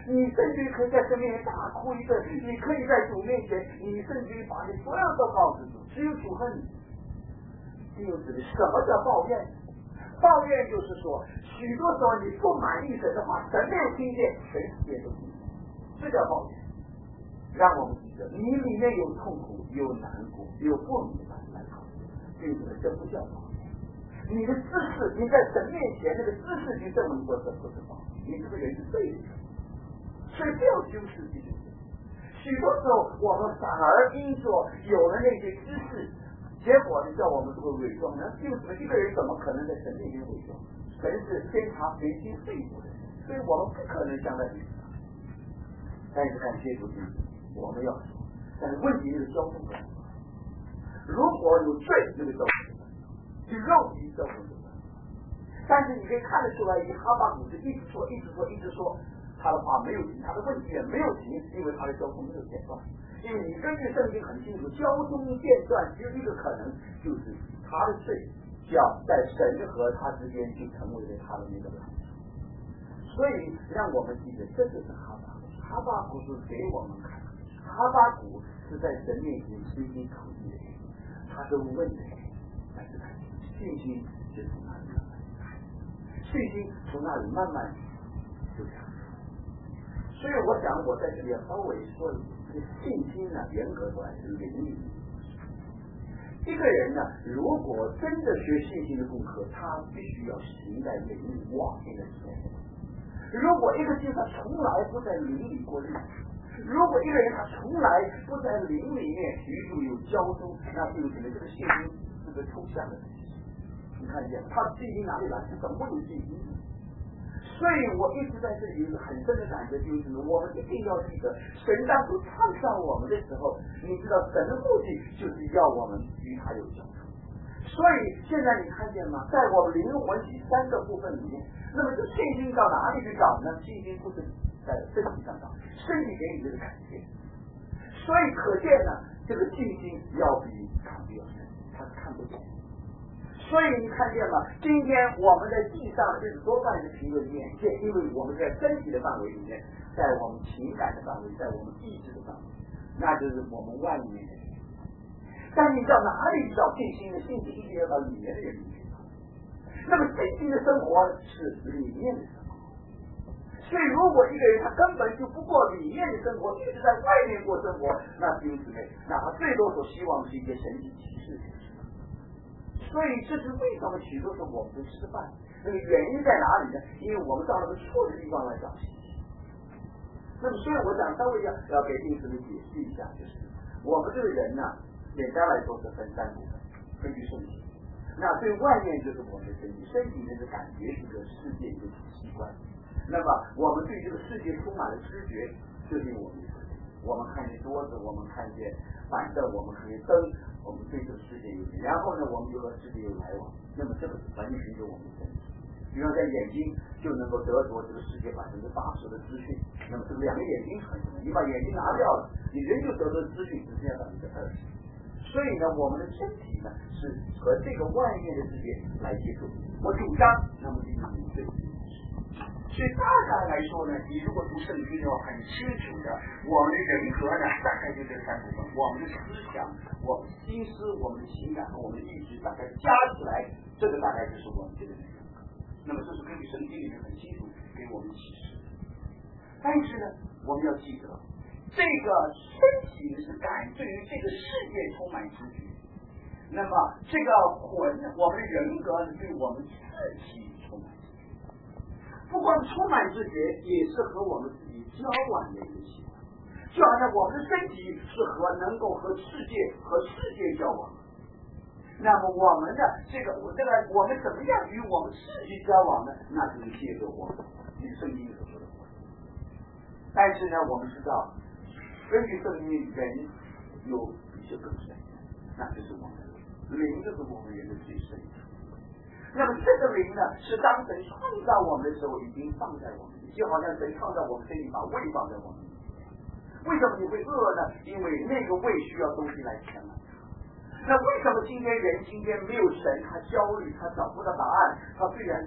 你甚至可以在神面前大哭一顿，你可以在主面前，你甚至于把你所有都告诉主，只有主恨你。弟兄姊妹，什么叫抱怨？抱怨就是说，许多时候你不满意神的话，神没有听见，全世界都听见，这叫抱怨。让我们记得，你里面有痛苦，有难过，有不明白来考虑，弟兄姊妹，这不叫抱怨。你的知识，你在神面前那个知识就证明过这不是抱怨，你这个人是对的。所以不要修饰弟兄姊妹。许多时候我们反而因着有了那些知识，结果呢，叫我们这个伪装呢，弟兄姊妹，一个人怎么可能在神面前伪装？神是监察随心肺部的人，所以我们不可能相在彼此上。但是感谢主，我们要说，但是问题是交通不同。如果有罪，那个交通有肉体交通不同。但是你可以看得出来，以哈巴谷是一直说，他的话没有停，他的问题也没有停，因为他的交通没有间断。因为你根据圣经很清楚，交通间断只有一个可能，就是他的罪要在神和他之间就成为了他的那个拦阻。所以让我们记得，这就是哈巴谷。哈巴谷是给我们看，哈巴谷是在神面前随心处地的人，他是问的人，但是他信心就从那里慢慢来，信心从那里慢慢就长出。所以我想我在这里要稍微说一下，这个信心呢，严格说来是灵力。一个人呢，如果真的学信心的功课，他必须要行在灵里往内的时候。如果一个人他从来不在灵里过日子，如果一个人他从来不在灵里面与主有交通，那就可能这个信心是个抽象的东西。你看见他信心哪里来？是怎么会有信心？所以我一直在这里有一个很深的感觉，就是我们一定要记得，神当初创造我们的时候，你知道神的目的就是要我们与他有交通。所以现在你看见吗？在我们灵魂体三个部分里面，那么这信心到哪里去找呢？信心不是在身体上找，身体给你这个感觉。所以可见呢，这个信心要比看不要深，他是看不见。所以你看见吗？今天我们在地上就是多半是凭着眼见，因为我们在身体的范围里面，在我们情感的范围，在我们意志的范围，那就是我们外面的人。但你到哪里找信心呢？信心一定要到里面的人里面找。那么信心的生活是里面的生活。所以如果一个人他根本就不过里面的生活，一直在外面过生活，那弟兄姊妹，那他最多所希望是一些神迹奇事。所以这是为什么许多时候我们都失败？那个原因在哪里呢？因为我们到了个错的地方来找信心。那么所以我想稍微要给弟兄姊妹解释一下，就是我们这个人呢，简单来说是分三部分，根据身体。那对外面就是我们的身体，身体呢是感觉一个世界一个器官。那么我们对这个世界充满了知觉，就是我们的身体。我们看见桌子，我们看见板凳，我们看见灯，我们对这个世界有，然后呢，我们就和世界有来往。那么这个完全是我们的身体。比方在眼睛就能够得着这个世界80%的资讯。那么这两个眼睛很重要，你把眼睛拿掉了，你人就得到资讯只剩下20%。所以呢，我们的身体呢是和这个外面的世界来接触。我主张，那么就是你对。所以大概来说呢，你如果读圣经的话，很清楚的，我们的人格呢，大概就这三部分：我们的思想、我们的心思、我们的情感和我们的意志，大概加起来，这个大概就是我们这个人格。那么这是根据圣经里面很清楚给我们启示。但是呢，我们要记得，这个身体是感对于这个世界充满知觉，那么这个魂，我们的人格是对我们自己充满知觉。不光充满知觉，也是和我们自己交往的一个习惯。就好像我们的身体是能够和世界交往。那么我们的我们怎么样与我们自己交往呢？那就是借着我们圣经所说的话。但是呢，我们知道，根据圣经，人有一些更深，那就是我们的灵，就是我们人的最深处。那么这个灵呢，是当神创造我们的时候已经放在我们里，就好像神创造我们身体把胃放在我们里面。为什么你会饿呢？因为那个胃需要东西来填满它。那为什么今天没有神，他焦虑，他找不到答案，他虽然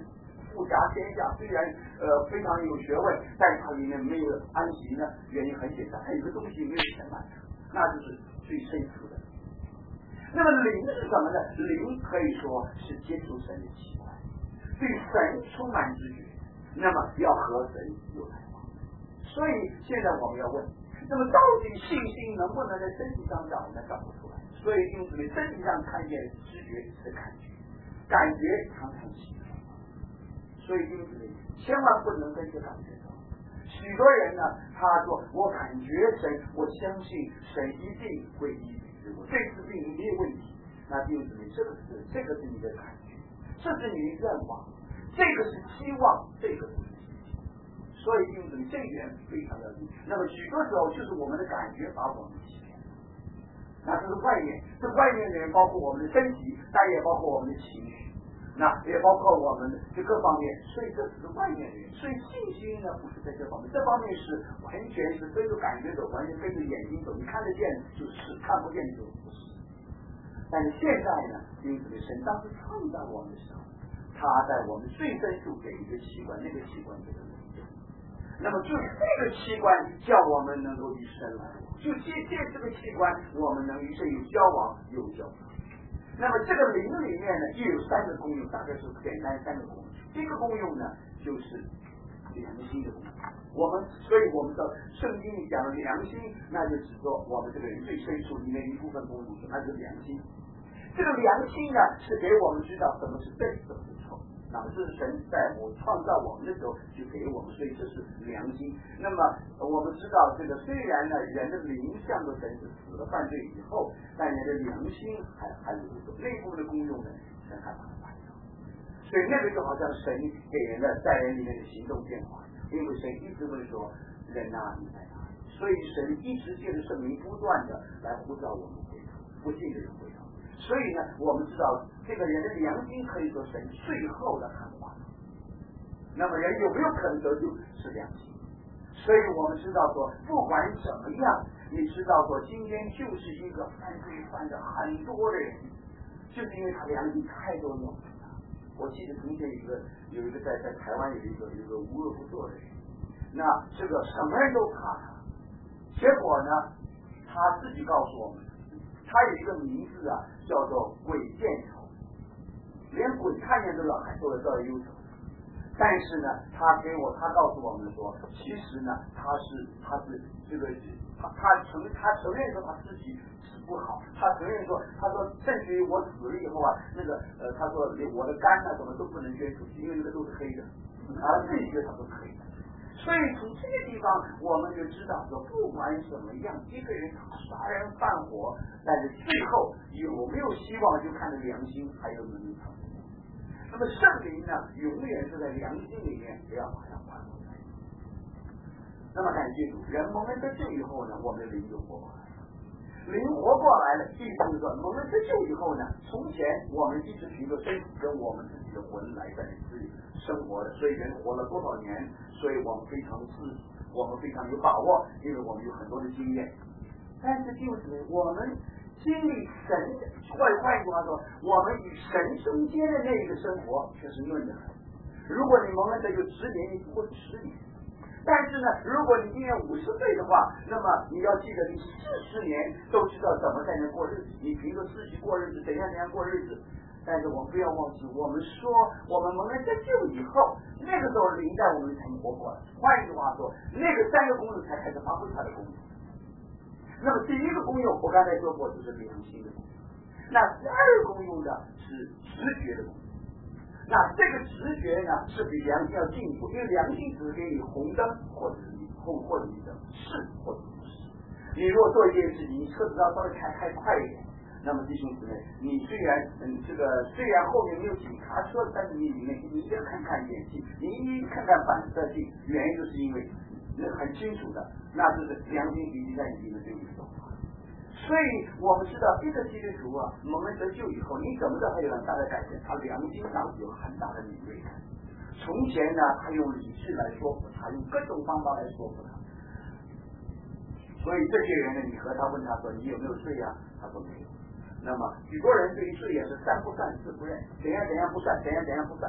富甲天下，虽然非常有学问，但它里面没有安息呢，原因很简单，还有个东西没有填满，那就是最深处的。那么灵是什么呢？灵可以说是接触神的器官，对神充满知觉，那么要和神有来往。所以现在我们要问，那么到底信心能不能在身体上找呢？找不出来。所以因此身体上看见知觉是感觉，感觉常常起来。所以因此千万不能跟着感觉走。许多人呢，他说我感觉神，我相信神一定会医治我，这次病没有问题。那因此这个是你的感觉，这是你的愿望，这个是期望，这个是信心。所以因此这一点非常的重。那么许多时候就是我们的感觉把我们欺骗。那这是外面，这外面的人包括我们的身体，但也包括我们的情绪，那也包括我们的这各方面，所以这只是外面的人。所以信心呢不是在这方面，这方面是完全是跟着感觉走，完全跟着眼睛走，你看得见就是，看不见就不是。但是现在呢，因此神当时创造我们的时候，他在我们最深处给一个器官，那个器官就是灵。那么就是这个器官叫我们能够与神来往，就借这个器官，我们能与神有交往有交往。那么这个灵里面呢，又有三个功用，大概是简单三个功用。第一个功用呢，就是良心的功用。所以我们的圣经里讲的良心，那就指说我们这个人最深处里面一部分功用，那就是良心。这个良心呢，是给我们知道什么是对，什么是错。那么这是神在我创造我们的时候就给我们，所以这是良心。那么我们知道这个虽然呢人的灵向着神是死了犯罪以后，但人的良心还有一个内部的功用呢，神还把它办到。所以那个就好像神给人的在人里面的行动变化，因为神一直会说人啊你在哪里，所以神一直借着圣灵不断的来呼召我们回头，不信的人回头。所以呢，我们知道这个人的良心可以说神最后的喊话。那么人有没有可能得救是良心？所以我们知道说，不管怎么样，你知道说今天就是一个犯罪犯的很多的人，就是因为他良心太多了。我记得从前有一个在台湾有一个无恶不作的人，那这个什么人都怕他，结果呢，他自己告诉我们，他有一个名字啊，叫做鬼见愁，连鬼看见都要忧愁。但是呢，他告诉我们说，其实呢，他是这个他承认说他自己是不好，他承认说，他说甚至于我死了以后啊，他说我的肝啊什么都不能捐出去，因为那个都是黑的，这些他都可以的。所以从这个地方我们就知道说，不管怎么样，一个人他杀人放火，但是最后有没有希望，就看着良心还有没有成功。那么圣灵呢，永远是在良心里面也要把它还回来。那么感谢主，人蒙恩得救以后呢，我们的灵就活过来了。灵活过来了，意思是说，蒙恩得救以后呢，从前我们一直凭着身体跟我们自己的魂来在这里生活的，所以人活了多少年，所以我们非常有把握，因为我们有很多的经验。但是就是我们经历神，换句话说，我们与神中间的那个生活却是嫩的很。如果你蒙恩得救10年，你不过10年。但是呢，如果你今年50岁的话，那么你要记得，你40年都知道怎么才能过日子，你凭着自己过日子，怎样过日子。但是我们不要忘记，我们说我们蒙恩得救以后，那个时候灵在我们才活过来。换句话说，那个3个功能才开始发挥它的功能。那么第一个功用，我刚才说过，就是良心的功用。那第二个功用呢，是直觉的功用。那这个直觉呢，是比良心要进一步，因为良心只给你红灯或者绿灯，是或者不是。你如果做一件事情，你车子要稍微开快一点，那么弟兄姊妹，你虽然后面没有警察车，但是你里面你一定要看眼镜，你一看反射镜，原因就是因为那很清楚的，那就是良心已经在你里面对你说话。所以我们知道一个基督徒啊，蒙恩得救以后，你怎么着还有很大的改变，他良心上有很大的敏锐感。从前呢，他用理智来说服他，用各种方法来说服他。所以这些人呢，你和他问他说你有没有罪啊？他说没有。那么许多人对于罪也是3不算4不认，怎样不算。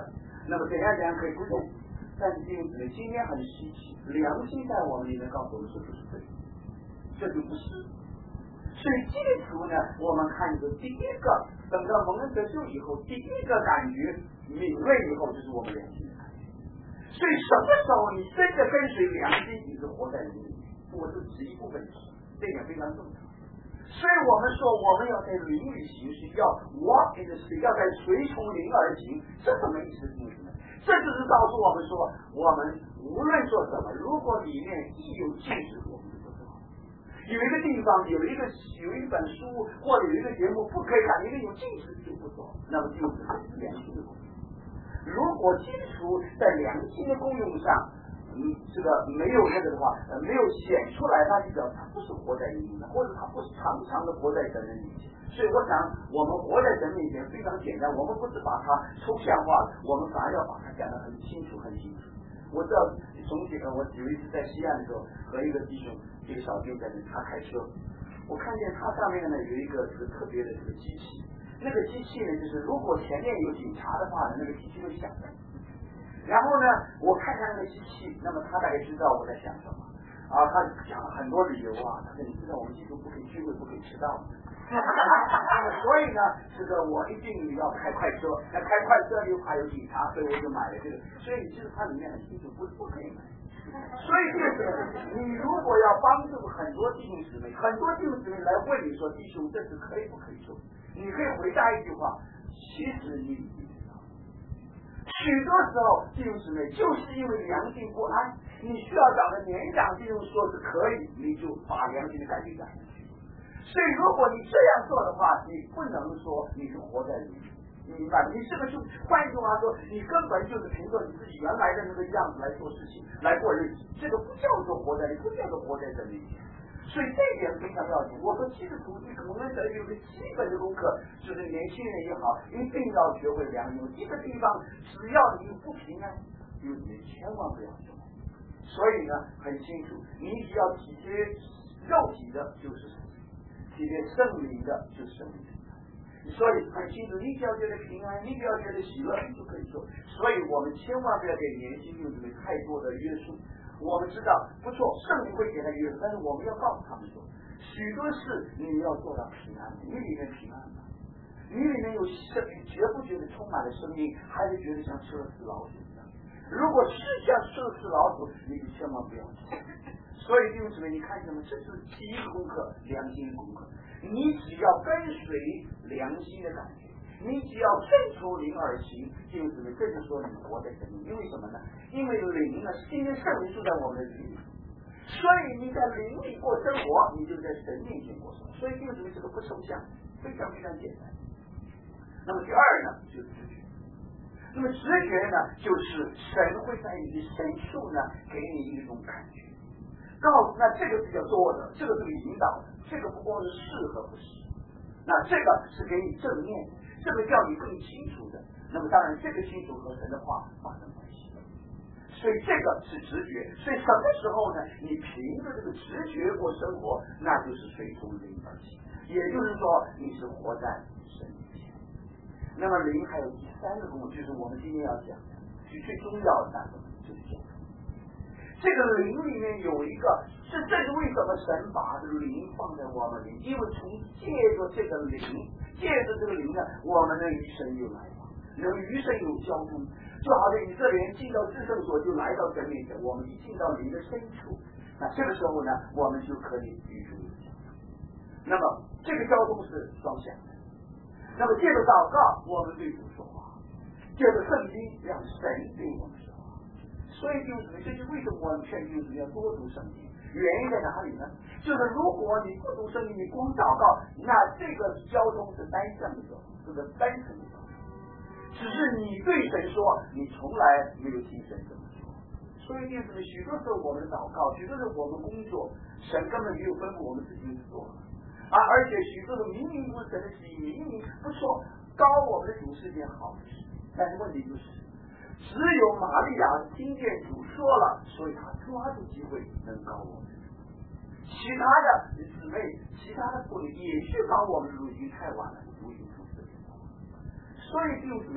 那么怎样可以不用？但是弟兄姊妹，今天很稀奇，良心在我们里面告诉我们，这就是对，这就不是。所以基础呢，我们看着第一个，等到蒙恩得救以后，第一个感觉敏锐以后，就是我们良心的感觉。所以什么时候你真的跟随良心，你是活在灵里面，我是指一部分事，这点非常重要。所以我们说，我们要在灵里行事，要 walk in the spirit， 要在随从灵而行，这什么意思？弟兄们，这就是告诉我们说，我们无论做什么，如果里面一有禁止，我们就不做。有一个地方有一本书或者有一个节目不可以看，因为有禁止就不做，那么就是良心的功用。如果基础在良心的功用上，这个没有那个的话，没有显出来，那就表示他不是活在灵里面，或者他不是常常的活在神的面前。所以我想，我们活在神面前非常简单，我们不是把它抽象化，我们反而要把它讲得很清楚，很清楚。我知道我有一次在西安的时候，和一个弟兄，一个小弟在那，他开车，我看见他上面呢有一个这个特别的这个机器，那个机器呢就是如果前面有警察的话，那个机器会响的。然后呢，我看看那个机器，那么他大概知道我在想什么啊，他讲了很多理由啊，他说你知道我们基督不可以聚会，不可以迟到。所以呢，这个我一定要开快车，那开快车又怕有警察，所以我就买了这个。所以其实它里面很清楚，不可以买。所以这个你如果要帮助很多弟兄姊妹，很多弟兄姊妹来问你说，弟兄这是可以不可以做？你可以回答一句话，其实你已经知道。许多时候弟兄姊妹就是因为良心不安，你需要找个年长弟兄说是可以，你就把良心的感觉讲下去。所以如果你这样做的话，你不能说你是活在里面，明白吗？你这个就换句话说，你根本就是凭着你自己原来的那个样子来做事情，来过日子，这个不叫做活在，不叫做活在神面前。所以这一点非常要紧。我说基督徒我们得有个基本的功课，就是年轻人也好，一定要学会良心。一个地方只要你不平安，你千万不要做。所以呢，很清楚，你只要体贴肉体的，就是体贴圣灵的，就是圣灵的。所以很清楚，你只要觉得平安，你只要觉得喜乐，你就可以做。所以我们千万不要给年轻弟兄姊妹太多的约束。我们知道不错，圣灵会给他约束，但是我们要告诉他们说，许多事你要做到平安，你里面平安吗？你里面有生命，绝不觉得充满了生命，还是觉得像吃了死老鼠一样？如果是像吃了死老鼠，你就千万不要吃。所以弟兄姊妹，你看什么？这是第一个功课，良心的功课。你只要跟随良心的感觉，你只要顺从灵而行，弟兄姊妹，这就说你活在神里。因为什么呢？因为灵呢，今天圣灵住在我们的灵里，所以你在灵里过生活，你就在神面前过生活。所以弟兄姊妹，这个不抽象，非常非常简单。那么第二呢，就是直觉。那么直觉呢，就是神会在你的深处呢，给你一种感觉。告诉那这个是叫做的，这个是引导的，这个不光是是和不是，那这个是给你正面的，这个叫你更清楚的。那么当然这个清楚和神的话发生关系，所以这个是直觉。所以什么时候呢？你凭着这个直觉过生活，那就是随从灵而行，也就是说你是活在神面前。那么灵还有第三个功能，就是我们今天要讲的，是最重要的那个，就是讲。这个灵里面有一个，这是为什么神把这个灵放在我们里？因为从借着这个灵，借着这个灵呢，我们能与神有来往，能与神有交通。就好像以色列人进到至圣所就来到神面前，我们一进到灵的深处，那这个时候呢，我们就可以与主有交通。那么这个交通是双向的。那么借着祷告，我们对主说话；借着圣经，让神对我们说话。所以弟兄姊妹，这就为什么我们劝弟兄姊妹要多读圣经。原因在哪里呢？就是如果你不读圣经，你光祷告，那这个交通是单向的交通，是个单程的交通。只是你对神说，你从来没有听神这么说。所以弟兄姊妹，许多时候我们的祷告，许多时候我们工作，神根本没有吩咐我们自己去做了。而且许多的明明不是神的旨意，明明不错，高我们的主是件好的事，但是问题就是。只有玛利亚听见主说了，所以他抓住机会能告我们。其他的姊妹、其他的妇女也去告我们，已经太晚了，主已经出事了。所以弟兄姊妹，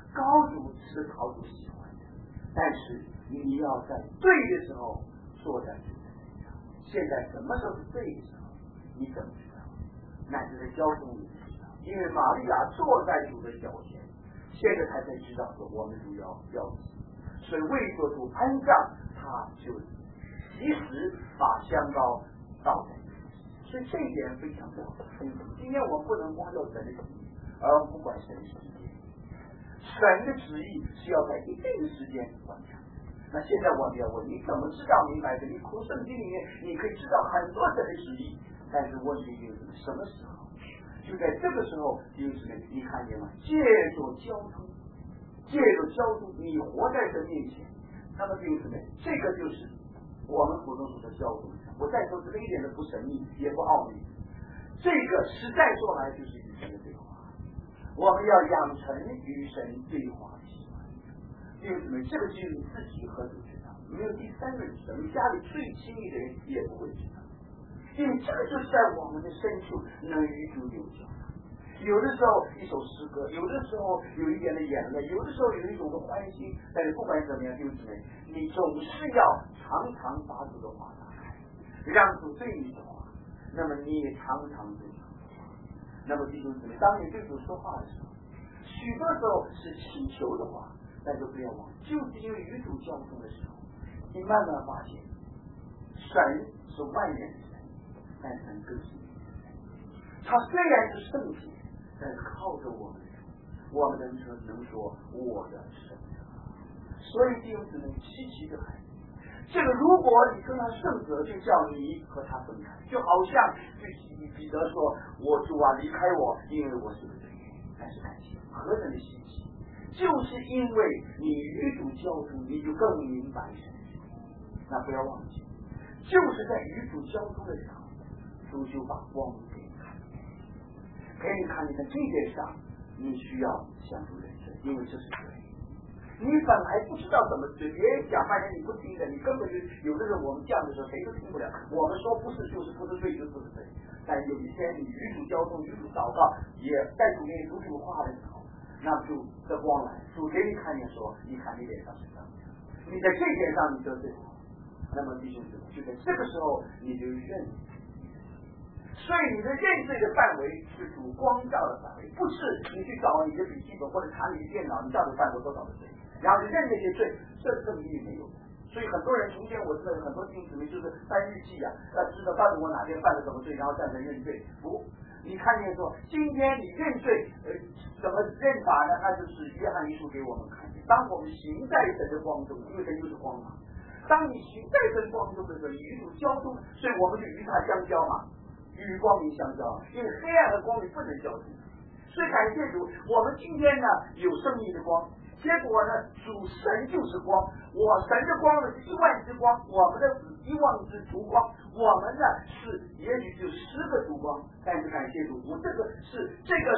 高主是高主喜欢的，但是你要在对的时候坐在主的身上。现在什么时候是对的时候？你怎么知道？乃至在交通里知道，因为玛利亚坐在主的脚前，现在才知道说我们主要死，所以为做主安葬，他就及时把香膏倒在。所以这一点非常重要。今天我们不能光要神的旨意，而不管神的时间。神的旨意是要在一定的时间完成。那现在我们要问，你怎么知道明白的？你从圣经里面你可以知道很多神的旨意，但是问题就是什么时候？就在这个时候，就是你看见吗？借助交通，你活在神面前，那么就是这个就是我们普通说的交通。我再说这个一点都不神秘，也不奥秘，这个实在说来就是与神的对话。我们要养成与神对话的习惯，因为什么？这个只有你自己和主知道，没有第三个人知道，你家里最亲密的人也不会知道，因为这个就是在我们的深处能与主有交通。有的时候一首诗歌，有的时候有一点的眼泪，有的时候有一种的欢心，但是不管怎么样，就是你总是要常常把主的话打开，让主对你说话，那么你也常常对主说话。那么弟兄姊妹，当你对主说话的时候，许多时候是祈求的话，但是不要忘，就是因为与主交通的时候，你慢慢发现，神是外面的神，但神更是你的神。他虽然是圣洁，但是靠着我们的主，我们能说我的神。所以弟兄姊妹，稀奇的很。这个如果你跟他圣者，就叫你和他分开，就好像彼得说：“我主啊，离开我，因为我是个罪人。”但是感谢何等的稀奇，就是因为你与主交通，你就更明白神的旨意。那不要忘记，就是在与主交通的时候，主就把光给你看见，给你看见。在这点上，你需要向主认罪，因为这是罪。你本来不知道怎么对，别人讲半天你不听的，你根本就有的时候我们讲的时候谁都听不了。我们说不是就是不是对就是不是对，但有一天你与主交通、与主祷告，也在主面读主话的时候，那主的光来，主给你看见说，你看你脸上是这样的，你在这点上你得罪我，那么弟兄姊妹，就在这个时候你就认。所以你的认罪的范围是主光照的范围，不是你去找你的笔记本或者查你的电脑，你到底犯过多少的罪，然后你认那些罪，这意义没有的。所以很多人从前我知道很多弟兄姊妹就是翻日记啊，要知道到底我哪天犯了什么罪，然后再来认罪。不，你看见说今天你认罪，怎么认法呢？那就是约翰一书给我们看见，当我们行在神的光中，因为神就是光嘛。当你行在神光中的时候，你与主交通，所以我们就与他相交嘛。与光明相交，因为黑暗和光明不能交通，所以感谢主，我们今天呢有生命的光，结果呢主神就是光，我神的光呢是10000之光，我们的10000之烛光，我们呢是也许就10个烛光，但是感谢主，这个是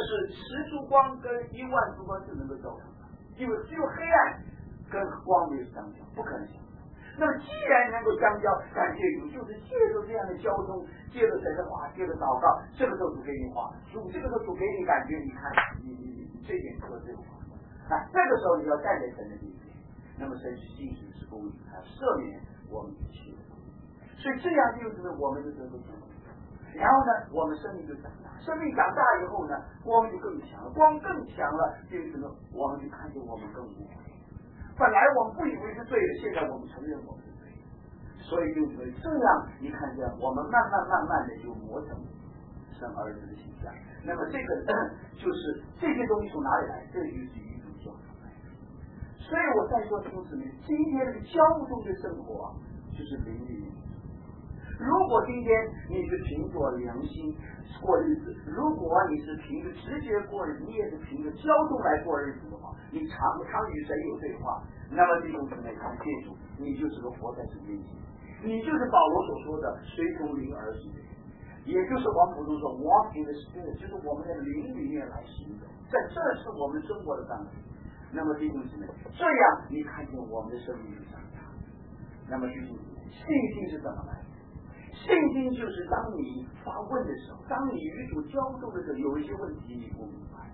10烛光跟10000烛光是能够交通的，因为只有黑暗跟光明相交，不可能相交。那么既然能够相交，感谢主，就是借着这样的交通，借着神的话，借着祷告，这个时候主给你话，主这个时候主给你感觉，你看你这点做对话，这个时候你要站在神的面前，那么神是信实是公义，他赦免我们一切的，所以这样就是我们就得到祝福。然后呢，我们生命就长大，生命长大以后呢，光就更强了，光更强了，就是呢，我们就看见我们更无悔。本来我们不以为是对的，现在我们承认我们是对的，所以就是这样，你看见我们慢慢的就磨成生儿子的形象。那么这个就是这些东西从哪里来？这就是与主交通来的。所以我再说弟兄姊妹，今天这个交通的生活就是灵里面。如果今天你是凭着良心过日子，如果你是凭着直觉过日子，你也是凭着交通来过日子的话，你常常与神有对话，那么弟兄姊妹，感谢主，你就是个活在神面前，你就是保罗所说的随从灵而行的人，也就是我们普通说 walk in the spirit， 就是我们的灵里面来行走，这是我们生活的范围。那么弟兄姊妹，这样你看见我们的生命就长大。那么弟兄姊妹，信心是怎么来的？信心就是当你发问的时候，当你与主交通的时候，有一些问题你不明白，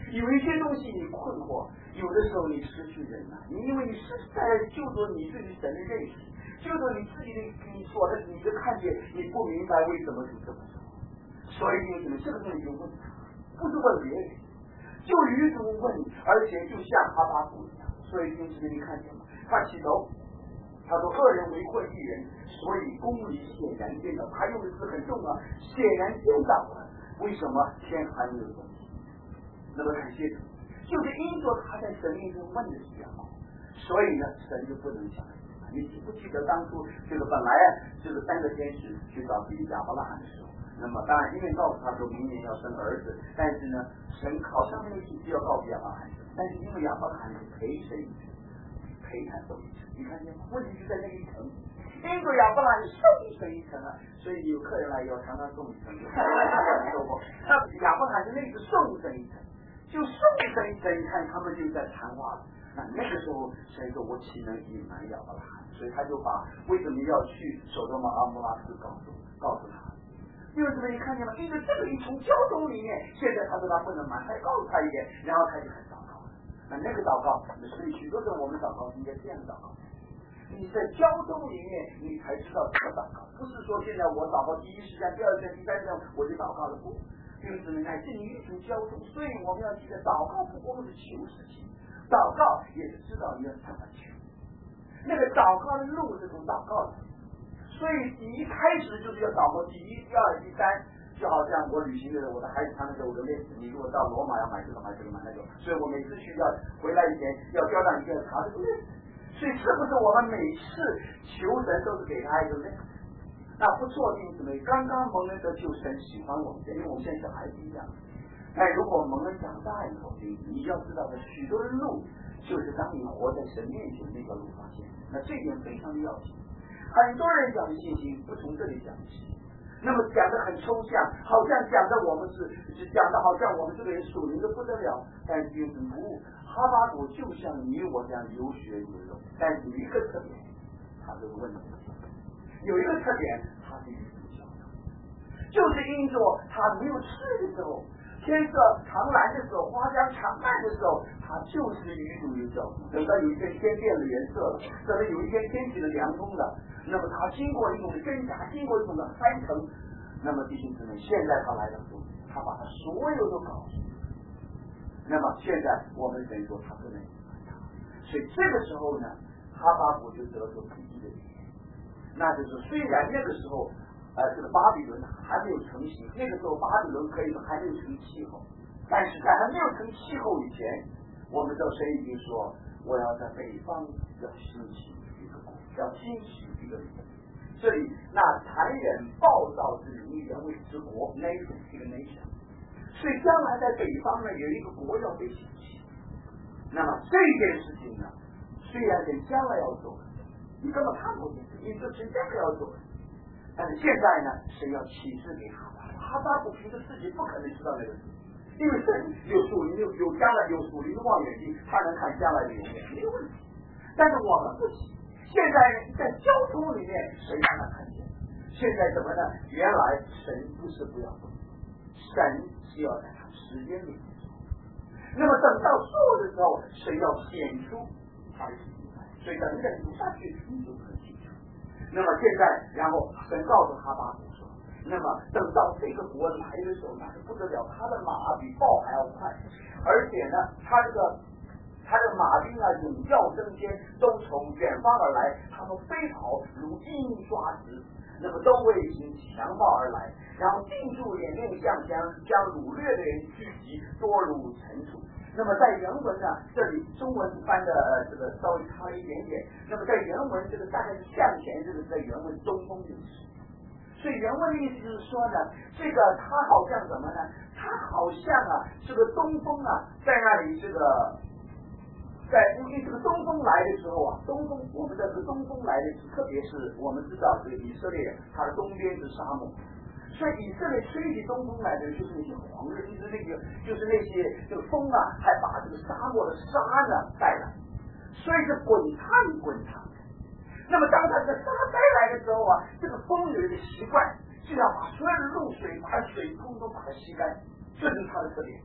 有一些东西你困惑，有的时候你失去忍耐，你因为你是在就着你对神的认识，就着你自己的你所的你的看见，你不明白为什么是这么做，所以你这个东西就问他，不是问别人，就与主问，而且就像哈巴谷一样。所以就是你看见吗？他起头，他说恶人围困一人，所以公理显然颠倒。他用的词很重啊，显然颠倒了。为什么天还没有问题？那么感谢主，就是因着他在神面前问的是这样，所以呢，神就不能讲。你记不记得当初这个本来这个3个天使去找亚伯拉罕的时候，那么当然因为告诉他说明年要生儿子，但是呢，神好像那个信息要告诉亚伯拉罕，但是因为亚伯拉罕是陪神一程，陪他走一程，你看见吗？问题就在那一程。因为亚伯拉罕送神一程啊，所以有客人来要常常送一程。那亚伯拉罕是那是送神一程，就送神一程，你看他们就在谈话了。那个时候神说我岂能隐瞒亚伯拉罕，所以他就把为什么要去所多玛阿摩拉斯告诉他。因为什么？你看见吗？因为这个一从交通里面，现在他说他不能瞒，他告诉他一点，然后他就很祷告。那个祷告，所以许多时候我们祷告应该这样祷告。你在交通里面，你才知道怎么祷告，不是说现在我祷告第一时间、第二时间、第三时间我就祷告了，不，就是乃至你与主交通。所以我们要记得，祷告不光是求事情，祷告也是知道你要怎么求。那个祷告的路是从祷告的。所以你一开始就是要祷告第一、第二、第三，就好像我旅行的时候，我的孩子他们给我的例子，你如果到罗马要买这个买这个买那个，所以我每次去要回来以前要交代你要查这个例子。所以是不是我们每次求神都是给他一个例子？那不错，弟兄姊妹，刚刚蒙恩得救，神喜欢我们，因为我们现在小孩子一样。但如果蒙恩长大以后，你要知道的许多的路，就是当你活在神面前那个路发现，那这一点非常的要紧。很多人讲的信心不从这里讲起，那么讲的很抽象，好像讲的我们是讲的好像我们这个人属灵的不得了，但是就是不悟。哈巴谷就像你我这样有血有肉，但是有一个特点，他这个问题有一个特点，他是与主交通，就是因着他没有吃的时候，天色常蓝的时候，花香常漫的时候，他就是与主有交通。等到有一天天变了颜色了，等到有一天天气的凉风了，那么他经过一种的挣扎，经过一种的翻腾，那么弟兄姊妹，现在他来了说，他把他所有都告诉你。那么现在我们等于说他不能隐瞒他，所以这个时候呢，哈巴谷就得出第一个理念，那就是虽然那个时候这个巴比伦还没有成型，那个时候巴比伦可以说还没有成气候，但是在还没有成气候以前，我们知道神已经说我要在北方要兴起一个国，要兴起一个人，这里那残忍暴躁之名原为之国 nation 这个 nation， 所以将来在北方呢有一个国要被兴起。那么这件事情呢，虽然人将来要做，你根本看不见，你说是这个要做，但是现在呢，谁要启示给他？哈巴谷凭着自己不可能知道那个事，因为神有属灵有将来有属灵的望远镜，他能看将来的永远没有问题。但是我们不行，现在在交通里面谁让他看见？现在怎么呢？原来神不是不要做，神是要在他时间里面做。那么等到做的时候，谁要显出他的心来？所以等人读下去，你就很清楚。那么现在，然后神告诉哈巴谷说，那么等到这个国来的时候，那是不得了，他的马比豹还要快，而且呢，他的马兵啊，勇叫争先，都从远方而来，他们飞跑如鹰抓直，那么都为行强暴而来，然后定住眼面向将掳掠的人聚集，多如尘土。那么在原文呢，这里中文翻的这个稍微差了一点点。那么在原文这个大概是向前，这个在原文东风就是。所以原文的意思就是说呢，这个它好像什么呢？它好像啊，这个东风啊，在那里这个。因为这个东风来的时候啊，我们的这个东风来的时候，特别是我们知道这个以色列，它的东边是沙漠，所以以色列吹起东风来的就是那些黄热，就是那些这个风啊，还把这个沙漠的沙呢带来，所以是滚烫。那么当它这个沙带来的时候啊，这个风有一个习惯，就要把所有的露水，把水通通把它吸干，这是它的特点。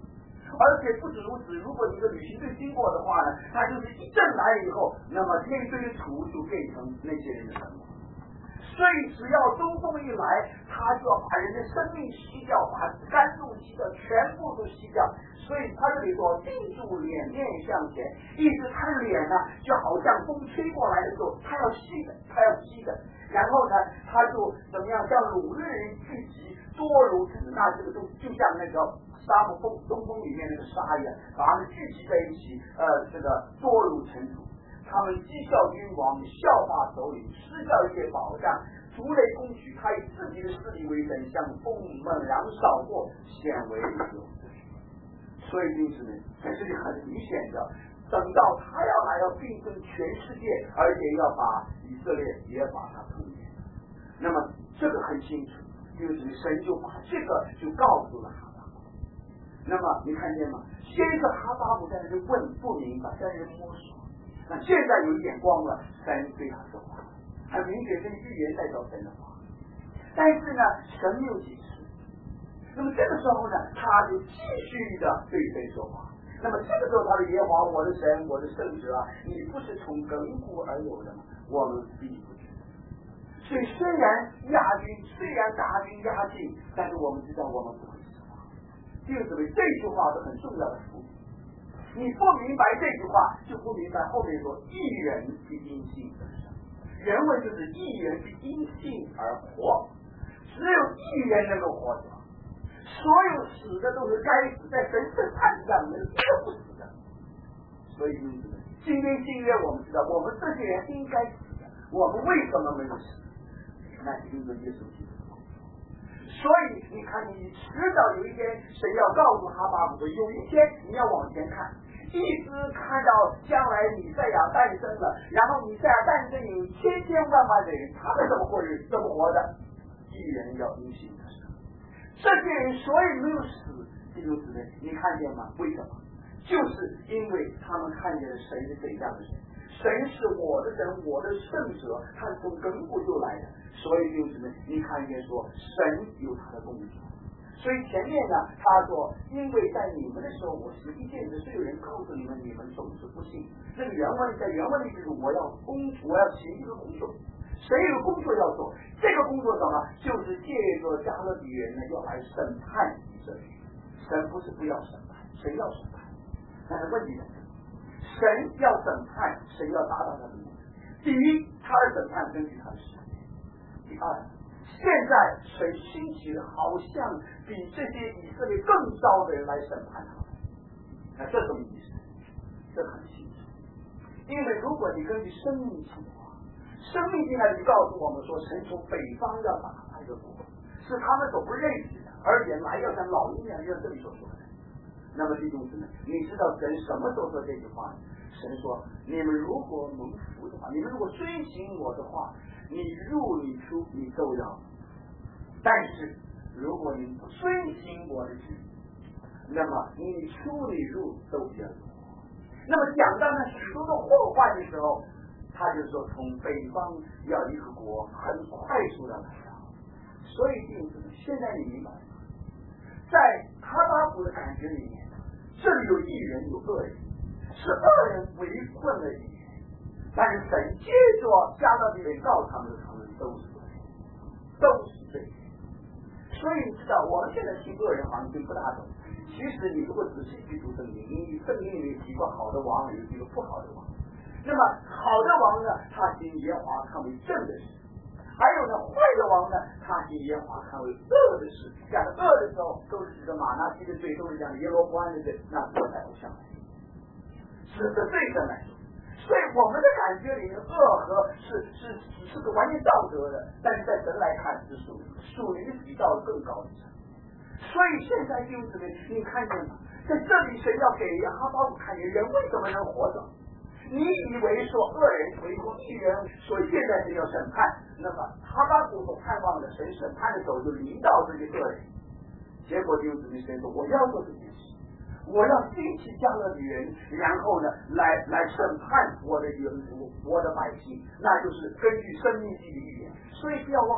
而且不止如此，如果你的旅行队经过的话呢，它就是一阵来以后，那么这一堆的土就变成那些人的生活。所以只要东风一来，他就要把人的生命吸掉，把甘露吸掉，全部都吸掉。所以他这里说定住脸面向前，意思他的脸呢就好像风吹过来的时候，他要吸的，他要吸的。然后呢，他就怎么样，像掳掠人聚集，多如此。那这个都就像那个沙漠风东风里面那个沙一样，把他们聚集在一起，这个多如尘土。他们讥笑君王，笑话首领，失掉一些宝藏，逐类攻取，他以自己的势力为本，向风猛然扫过，显为有。所以因此呢，在这里很明显的，等到他要来，要并吞全世界，而且要把以色列也把它吞灭。那么这个很清楚，就是神就把这个就告诉了哈巴谷。那么你看见吗？先是哈巴谷在那里问不明白，在那里摸索。那现在有一点光了，神对他说话，很明显是预言代表神的话。但是呢，神没有解释。那么这个时候呢，他就继续的对神说话。那么这个时候，他的耶和华我的神，我的圣者啊，你不是从亘古而有的吗？我们并不知道。所以虽然大军压境，但是我们知道我们不会失望。弟兄姊妹，这句话是很重要的福音。你不明白这句话，就不明白后面说义人必因信而生。原文就是义人必因信而活，只有义人能够活着。所有死的都是该死，在神审判上没有一个不死的。所以因此呢，今天新约我们知道，我们这些人应该死的，我们为什么没有死？那是因为耶稣基督。所以你看，你迟早有一天，神要告诉哈巴谷，有一天你要往前看，一直看到将来弥赛亚诞生了，然后弥赛亚诞生有千千万万的人，他们怎么活的？义人要因信而生。这些人所以没有死，弟兄姊妹，你看见吗？为什么？就是因为他们看见了神是怎样的神。神是我的神，我的圣者，他是从亘古就来的。所以弟兄姊妹，你看见说神有他的工作。所以前面呢，他说，因为在你们的时候，我实际见证，虽有人告诉你们，你们总是不信。这个原文里就是我要行一个工作。谁有工作要做？这个工作什么？就是借着加勒底人呢，要来审判以色列。神不是不要审判，神要审判。但是问题在这里，神要审判，神要达到他的目的。第一，他的审判根据他的时间；第二，现在神兴起了好像比这些以色列更糟的人来审判他们。那这什么意思？这很清楚。因为如果你根据生命记的话，生命记呢，就告诉我们说，神从北方要打开一个国，是他们所不认识的，而且来要像老鹰一样，就像这里所说的。那么弟兄姊妹，你知道神什么时候说这句话呢？神说，你们如果蒙福的话，你们如果遵行我的话，你入你出你都要；但是如果你不遵行我的旨，那么你出你入都要有。那么讲到那许多的祸患的时候，他就说从北方要一个国很快速的来到。所以弟兄姊妹，现在你明白吗？在哈巴谷的感觉里面，这里有义人有恶人，是恶人围困了义人，但是神接着加勒底人告诉他们都是罪人，都是罪人。所以你知道，我们现在听恶人好像听不大懂。其实你如果仔细去读圣经，圣经里面提过好的王，有几个不好的王。那么好的王呢，他行耶和华看为正的事；还有呢，坏的王呢，他行耶和华看为恶的事。讲的恶的时候，都是指的马拿西的罪，都是讲耶罗波安的罪，那不在偶像来说，指的罪神来说。所以我们的感觉里面，恶和是个完全道德的，但是在神来看是属灵比道德更高一层。所以现在弟兄姊妹，你看见吗？在这里神要给哈巴谷看见人为什么能活着。你以为说恶人围攻义人，所以现在是要审判，那么哈巴谷所盼望的神审判的时候就临到这些恶人。结果弟兄姊妹，神说我要做这件事，我要兴起加勒底人，然后呢来审判我的百姓，那就是根据生命记的预言。所以不要忘记，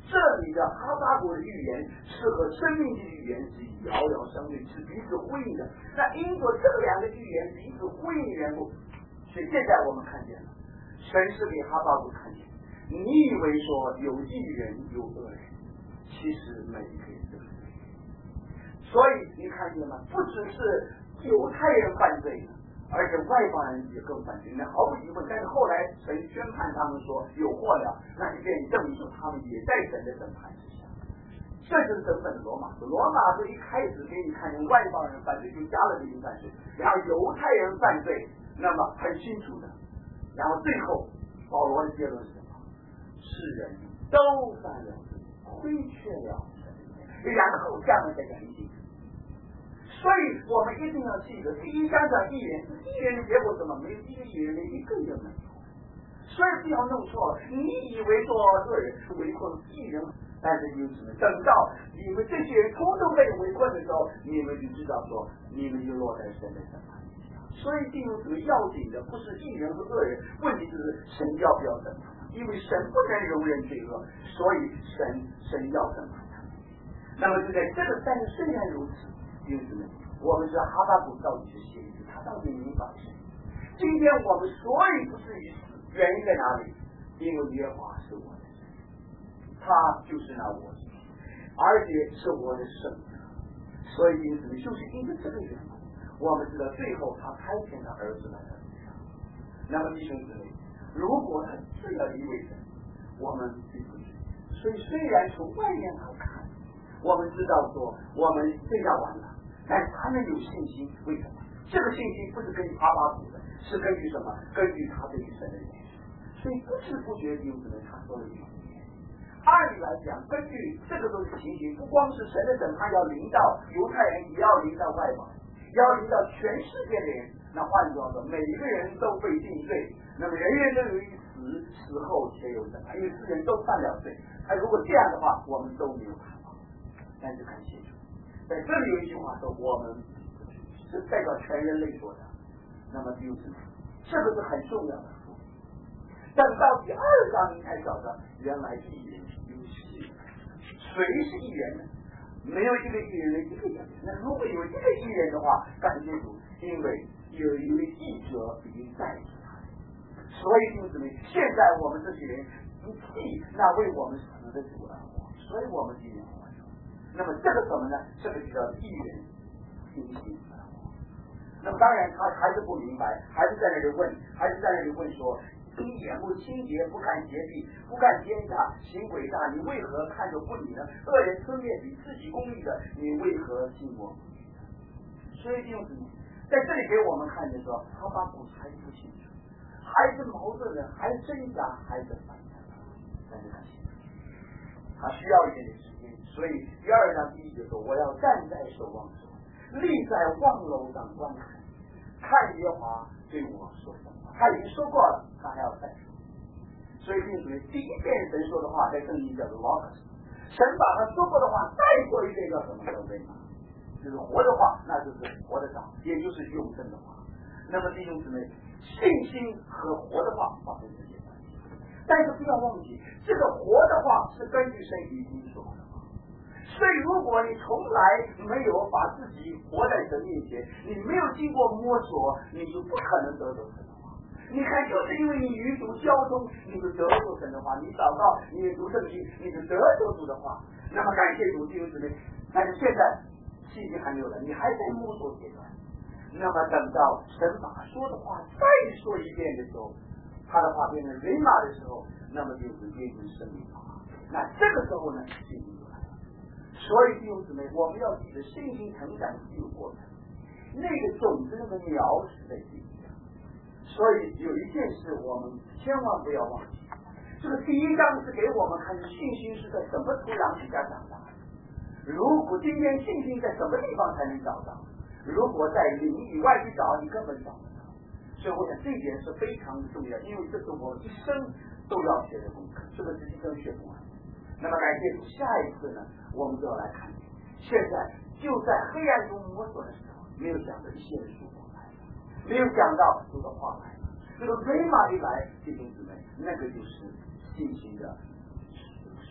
这里的哈巴谷的预言是和生命的预言是遥遥相对，是彼此呼应的。那因着这两个预言彼此呼应的缘故，所以现在我们看见了，神是给哈巴谷看见。你以为说有义人有恶人，其实没一个人都是对的。所以你看见吗？不只是犹太人犯罪了，而且外邦人也更犯罪。那毫无疑问，但是后来神宣判他们说有祸了，那就便证明说他们也在神的审判之下。这就是整本的罗马书。罗马书一开始给你看见外邦人犯罪，就加了这个犯罪，然后犹太人犯罪，那么很清楚的。然后最后保罗的结论是什么？世人都犯了罪，亏缺了神的面，然后这样才讲一句。所以我们一定要记得，第一章讲义人，义人的结果怎么没有一个义人的一个也没有。所以不要弄错了，你以为说恶人是围困义人，但是你只能等到你们这些人通通被围困的时候，你们就知道说你们就落在神的审判之下。所以弟兄姊妹，要紧的不是义人和恶人，问题就是神要不要审判，因为神不能容忍罪恶，所以神要审判他们。那么就在这个，但是虽然如此，弟兄姊妹，我们知道哈巴谷到底是先知，他到底明白谁？今天我们所以不至于死，原因在哪里？因为耶和华是我的神，他就是那我的神，而且是我的圣者。所以因此就是因为这个缘故，我们知道最后他差遣他儿子来到地上。那么弟兄姊妹，如果他是要一位神，我们并不知。所以虽然从外面来看，我们知道说我们这样完了，但是他们有信心。为什么？这个信心不是根据哈巴谷的，是根据什么？根据他对神的认识。所以不知不觉弟兄姊妹，他说了一句。按理来讲，根据这个东西情形，不光是神的审判要临到犹太人，也要临到外邦人，也要临到全世界的人。那换句话说，每一个人都被定罪，那么人人都有一死，死后且有审判，因为世人都犯了罪。如果这样的话，我们都没有盼望。但是很清楚，在这里有一句话说，我们是代表全人类说的。那么弟兄姊妹，这个是很重要的。等到第二章你才晓得，原来是义人有7人。谁是义人呢？没有一个义人的一个人。那如果有一个义人的话，感谢主，因为有一位义者已经代替他。所以弟兄姊妹，现在我们这些人不替那为我们死的主而活，所以我们今天活着。那么这个什么呢？这个就叫义人信心而活。那么当然他还是不明白，还是在那里问说，你眼目清洁，不看洁癖，不看奸诈，行诡诈，你为何看着不理呢？恶人吞灭比自己公义的，你为何信我不义呢？所以弟兄姊妹，在这里给我们看见说，哈巴谷还是不清楚，还是矛盾的，还是挣扎，还是反弹，但是他清楚，他需要一点点时间。所以第二章第1节说，我要站在守望所，立在望楼上观看，看耶和华对我说什么。他已经说过了，他还要再说。所以弟兄姊妹，第一遍神说的话在圣经叫做 logos， 神把他说过的话再说一遍叫什么？叫对吗？就是活的话，那就是活的道，也就是永生的话。那么弟兄姊妹，信心和活的话发生直接关系。但是不要忘记，这个活的话是根据神已经说的话。所以如果你从来没有把自己活在神面前，你没有经过摸索，你就不可能得着神的话。你看，就是因为你与主交通，你就得着神的话，你祷告，你也读圣经，你就得着主的话。那么感谢主，弟兄姊妹，但是现在信心还没有了，你还在摸索阶段。那么等到神把说的话再说一遍的时候，他的话变成人马的时候，那么就是变成生命法。那这个时候呢，信心就来了。所以弟兄姊妹，我们要记得信心成长是有过程，那个种子那个苗是在地里的。所以有一件事我们千万不要忘记，这个第一章是给我们看信心是在什么土壤底下长大的。如果今天信心在什么地方才能找到？如果在灵以外去找，你根本找不到。所以我想这一点是非常重要，因为这是我们一生都要学的功课，这个是一生学不完。那么感谢主，下一次呢，我们就要来看。现在就在黑暗中摸索的时候，没有想到一些曙光来了，没有想到主的话来了，这个黑马一来，弟兄姊妹，那个就是信心的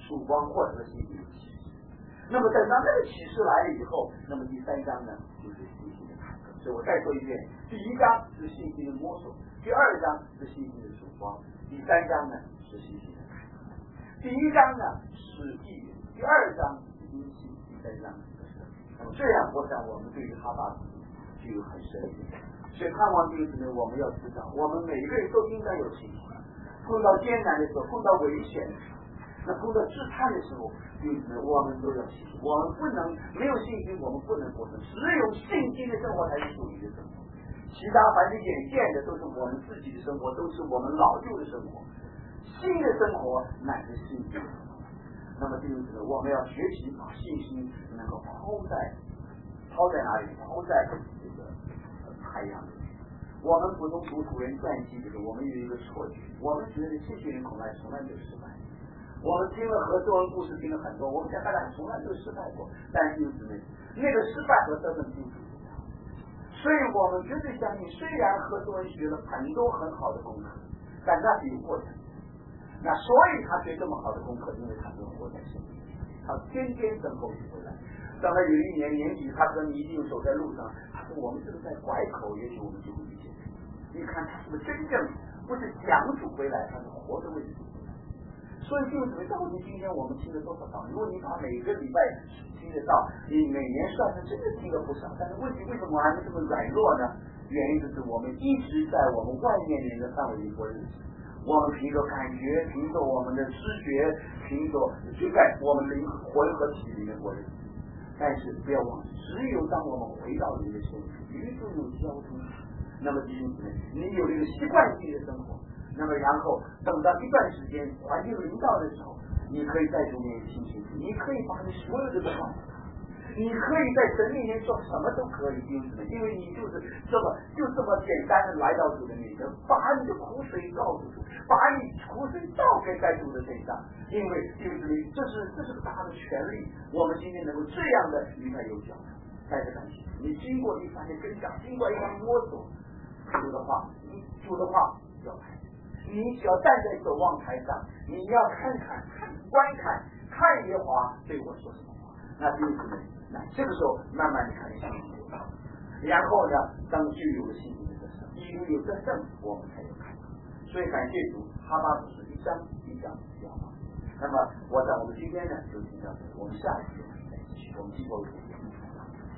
曙光或者是信心的启示。那么等到那个启示来了以后，那么第3章呢就是信心的坎坷。所以我再说一遍，第1章是信心的摸索，第2章是信心的曙光，第3章呢是信心的坎坷。第1章呢是义人，第2章是因信，第3章是神。那么这样，我想我们对于哈巴谷就有很深的印象。所以盼望这个事呢，我们要知道，我们每一个人都应该有信心。碰到艰难的时候，碰到危险的时候，那碰到试探的时候，我们都要信心。我们不能没有信心，我们不能过生。只有信心的生活才是属于的生活。其他凡是眼见的都是我们自己的生活，都是我们老旧的生活。新的生活乃是信心的生活。那么这就是我们要学习把信心能够抛在哪里？抛在这个太阳里。我们普通读古人传记这个，我们有一个错觉，我们觉得这些人恐怕从来没有失败。我们听了合作文故事听了很多，我们想大家从来没有失败过，但是就是那个失败和得胜并不一样。所以我们绝对相信，虽然合作文学了很多很好的功课，但那是有过程的。那所以他学这么好的功课，因为他是活在生命里，他天天等候你回来。当他有一年年底，他说你一定走在路上，他说我们这个在拐口，也许我们就会遇见。你看他是不是真正不是讲主回来，他是活着为主回来。所以就是到底今天我们听了多少道？如果你把每个礼拜听得到，你每年算是真的听了不少。但是问题为什么还是这么软弱呢？原因就是我们一直在我们外面人的范围里过日子。我们凭着感觉，凭着我们的知觉，凭着就在我们灵魂和体里面过日子。但是不要忘记，只有当我们回到你的身体，宇宙有交通，那么弟兄姊妹，你有一个习惯性的生活，那么然后等到一段时间环境临到的时候，你可以在主面前听清楚，你可以把你所有的都告诉他，你可以在神面前说什么都可以，弟兄姊妹，因为你就是这么简单的来到主的面前，把你的苦水告诉主，把你苦水倒给在主的身上，因为弟兄姊妹，这是个大的权利，我们今天能够这样的与他有交流。带着感谢，你经过一番的跟讲，经过一番摸索，主的话要来，你只要站在守望台上，你要观看耶和华对我说什么话，那弟兄姊妹，那这个时候慢慢的看见信心有道，然后呢，当具有了信心的得胜，因为有得胜，我们才有看到。所以感谢主，哈巴谷是一章一章要好。那么我想我们今天呢就听到这里，我们下一次再继续，我们继续。